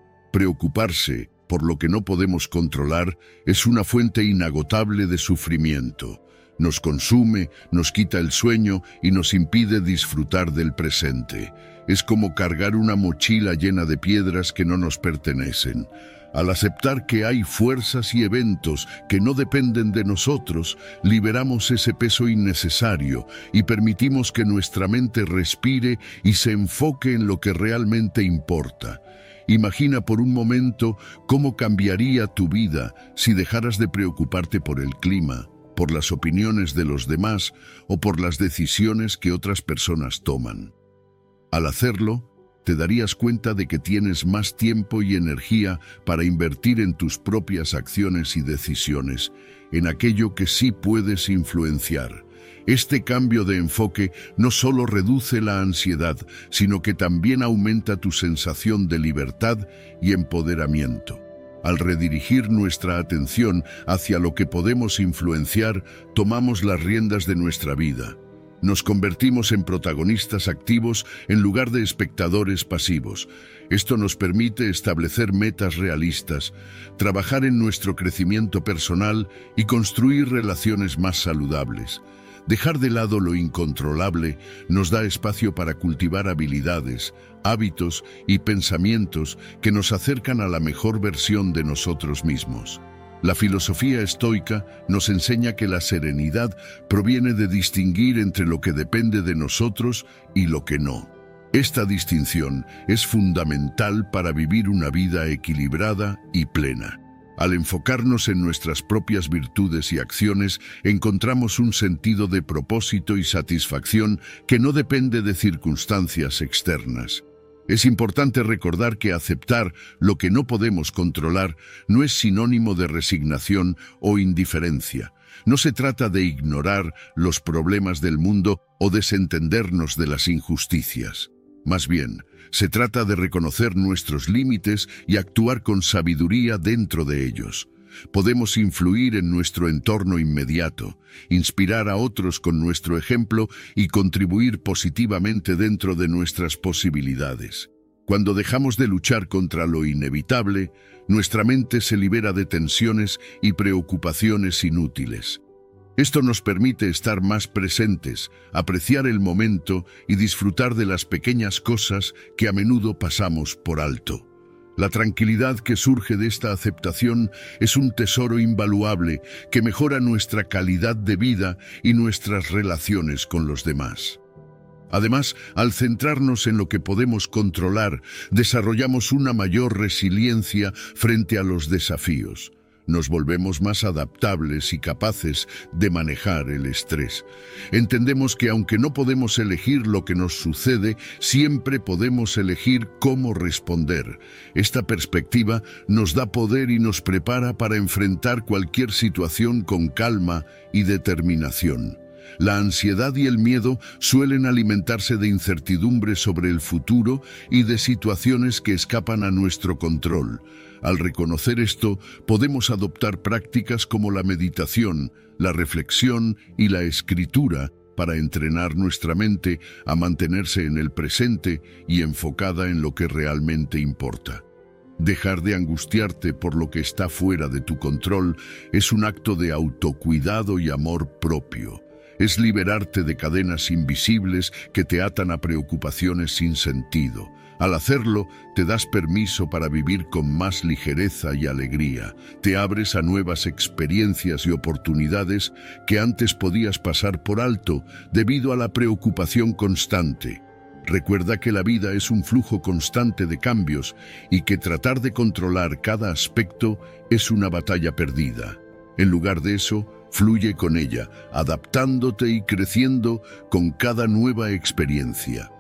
Preocuparse por lo que no podemos controlar es una fuente inagotable de sufrimiento. Nos consume, nos quita el sueño y nos impide disfrutar del presente. Es como cargar una mochila llena de piedras que no nos pertenecen. Al aceptar que hay fuerzas y eventos que no dependen de nosotros, liberamos ese peso innecesario y permitimos que nuestra mente respire y se enfoque en lo que realmente importa. Imagina por un momento cómo cambiaría tu vida si dejaras de preocuparte por el clima, por las opiniones de los demás o por las decisiones que otras personas toman. Al hacerlo, te darías cuenta de que tienes más tiempo y energía para invertir en tus propias acciones y decisiones, en aquello que sí puedes influenciar. Este cambio de enfoque no solo reduce la ansiedad, sino que también aumenta tu sensación de libertad y empoderamiento. Al redirigir nuestra atención hacia lo que podemos influenciar, tomamos las riendas de nuestra vida. Nos convertimos en protagonistas activos en lugar de espectadores pasivos. Esto nos permite establecer metas realistas, trabajar en nuestro crecimiento personal y construir relaciones más saludables. Dejar de lado lo incontrolable nos da espacio para cultivar habilidades, hábitos y pensamientos que nos acercan a la mejor versión de nosotros mismos. La filosofía estoica nos enseña que la serenidad proviene de distinguir entre lo que depende de nosotros y lo que no. Esta distinción es fundamental para vivir una vida equilibrada y plena. Al enfocarnos en nuestras propias virtudes y acciones, encontramos un sentido de propósito y satisfacción que no depende de circunstancias externas. Es importante recordar que aceptar lo que no podemos controlar no es sinónimo de resignación o indiferencia. No se trata de ignorar los problemas del mundo o desentendernos de las injusticias. Más bien, se trata de reconocer nuestros límites y actuar con sabiduría dentro de ellos. Podemos influir en nuestro entorno inmediato, inspirar a otros con nuestro ejemplo y contribuir positivamente dentro de nuestras posibilidades. Cuando dejamos de luchar contra lo inevitable, nuestra mente se libera de tensiones y preocupaciones inútiles. Esto nos permite estar más presentes, apreciar el momento y disfrutar de las pequeñas cosas que a menudo pasamos por alto. La tranquilidad que surge de esta aceptación es un tesoro invaluable que mejora nuestra calidad de vida y nuestras relaciones con los demás. Además, al centrarnos en lo que podemos controlar, desarrollamos una mayor resiliencia frente a los desafíos. Nos volvemos más adaptables y capaces de manejar el estrés. Entendemos que aunque no podemos elegir lo que nos sucede, siempre podemos elegir cómo responder. Esta perspectiva nos da poder y nos prepara para enfrentar cualquier situación con calma y determinación. La ansiedad y el miedo suelen alimentarse de incertidumbre sobre el futuro y de situaciones que escapan a nuestro control. Al reconocer esto, podemos adoptar prácticas como la meditación, la reflexión y la escritura para entrenar nuestra mente a mantenerse en el presente y enfocada en lo que realmente importa. Dejar de angustiarte por lo que está fuera de tu control es un acto de autocuidado y amor propio. Es liberarte de cadenas invisibles que te atan a preocupaciones sin sentido. Al hacerlo, te das permiso para vivir con más ligereza y alegría. Te abres a nuevas experiencias y oportunidades que antes podías pasar por alto debido a la preocupación constante. Recuerda que la vida es un flujo constante de cambios y que tratar de controlar cada aspecto es una batalla perdida. En lugar de eso, fluye con ella, adaptándote y creciendo con cada nueva experiencia.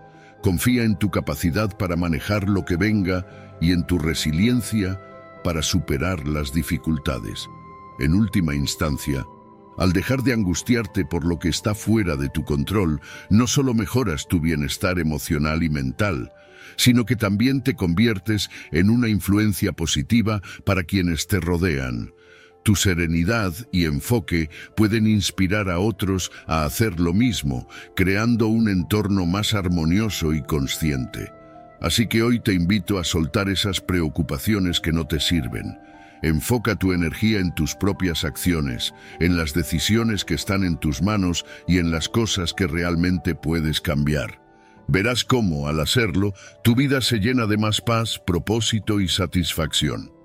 Confía en tu capacidad para manejar lo que venga y en tu resiliencia para superar las dificultades. En última instancia, al dejar de angustiarte por lo que está fuera de tu control, no solo mejoras tu bienestar emocional y mental, sino que también te conviertes en una influencia positiva para quienes te rodean. Tu serenidad y enfoque pueden inspirar a otros a hacer lo mismo, creando un entorno más armonioso y consciente. Así que hoy te invito a soltar esas preocupaciones que no te sirven. Enfoca tu energía en tus propias acciones, en las decisiones que están en tus manos y en las cosas que realmente puedes cambiar. Verás cómo, al hacerlo, tu vida se llena de más paz, propósito y satisfacción.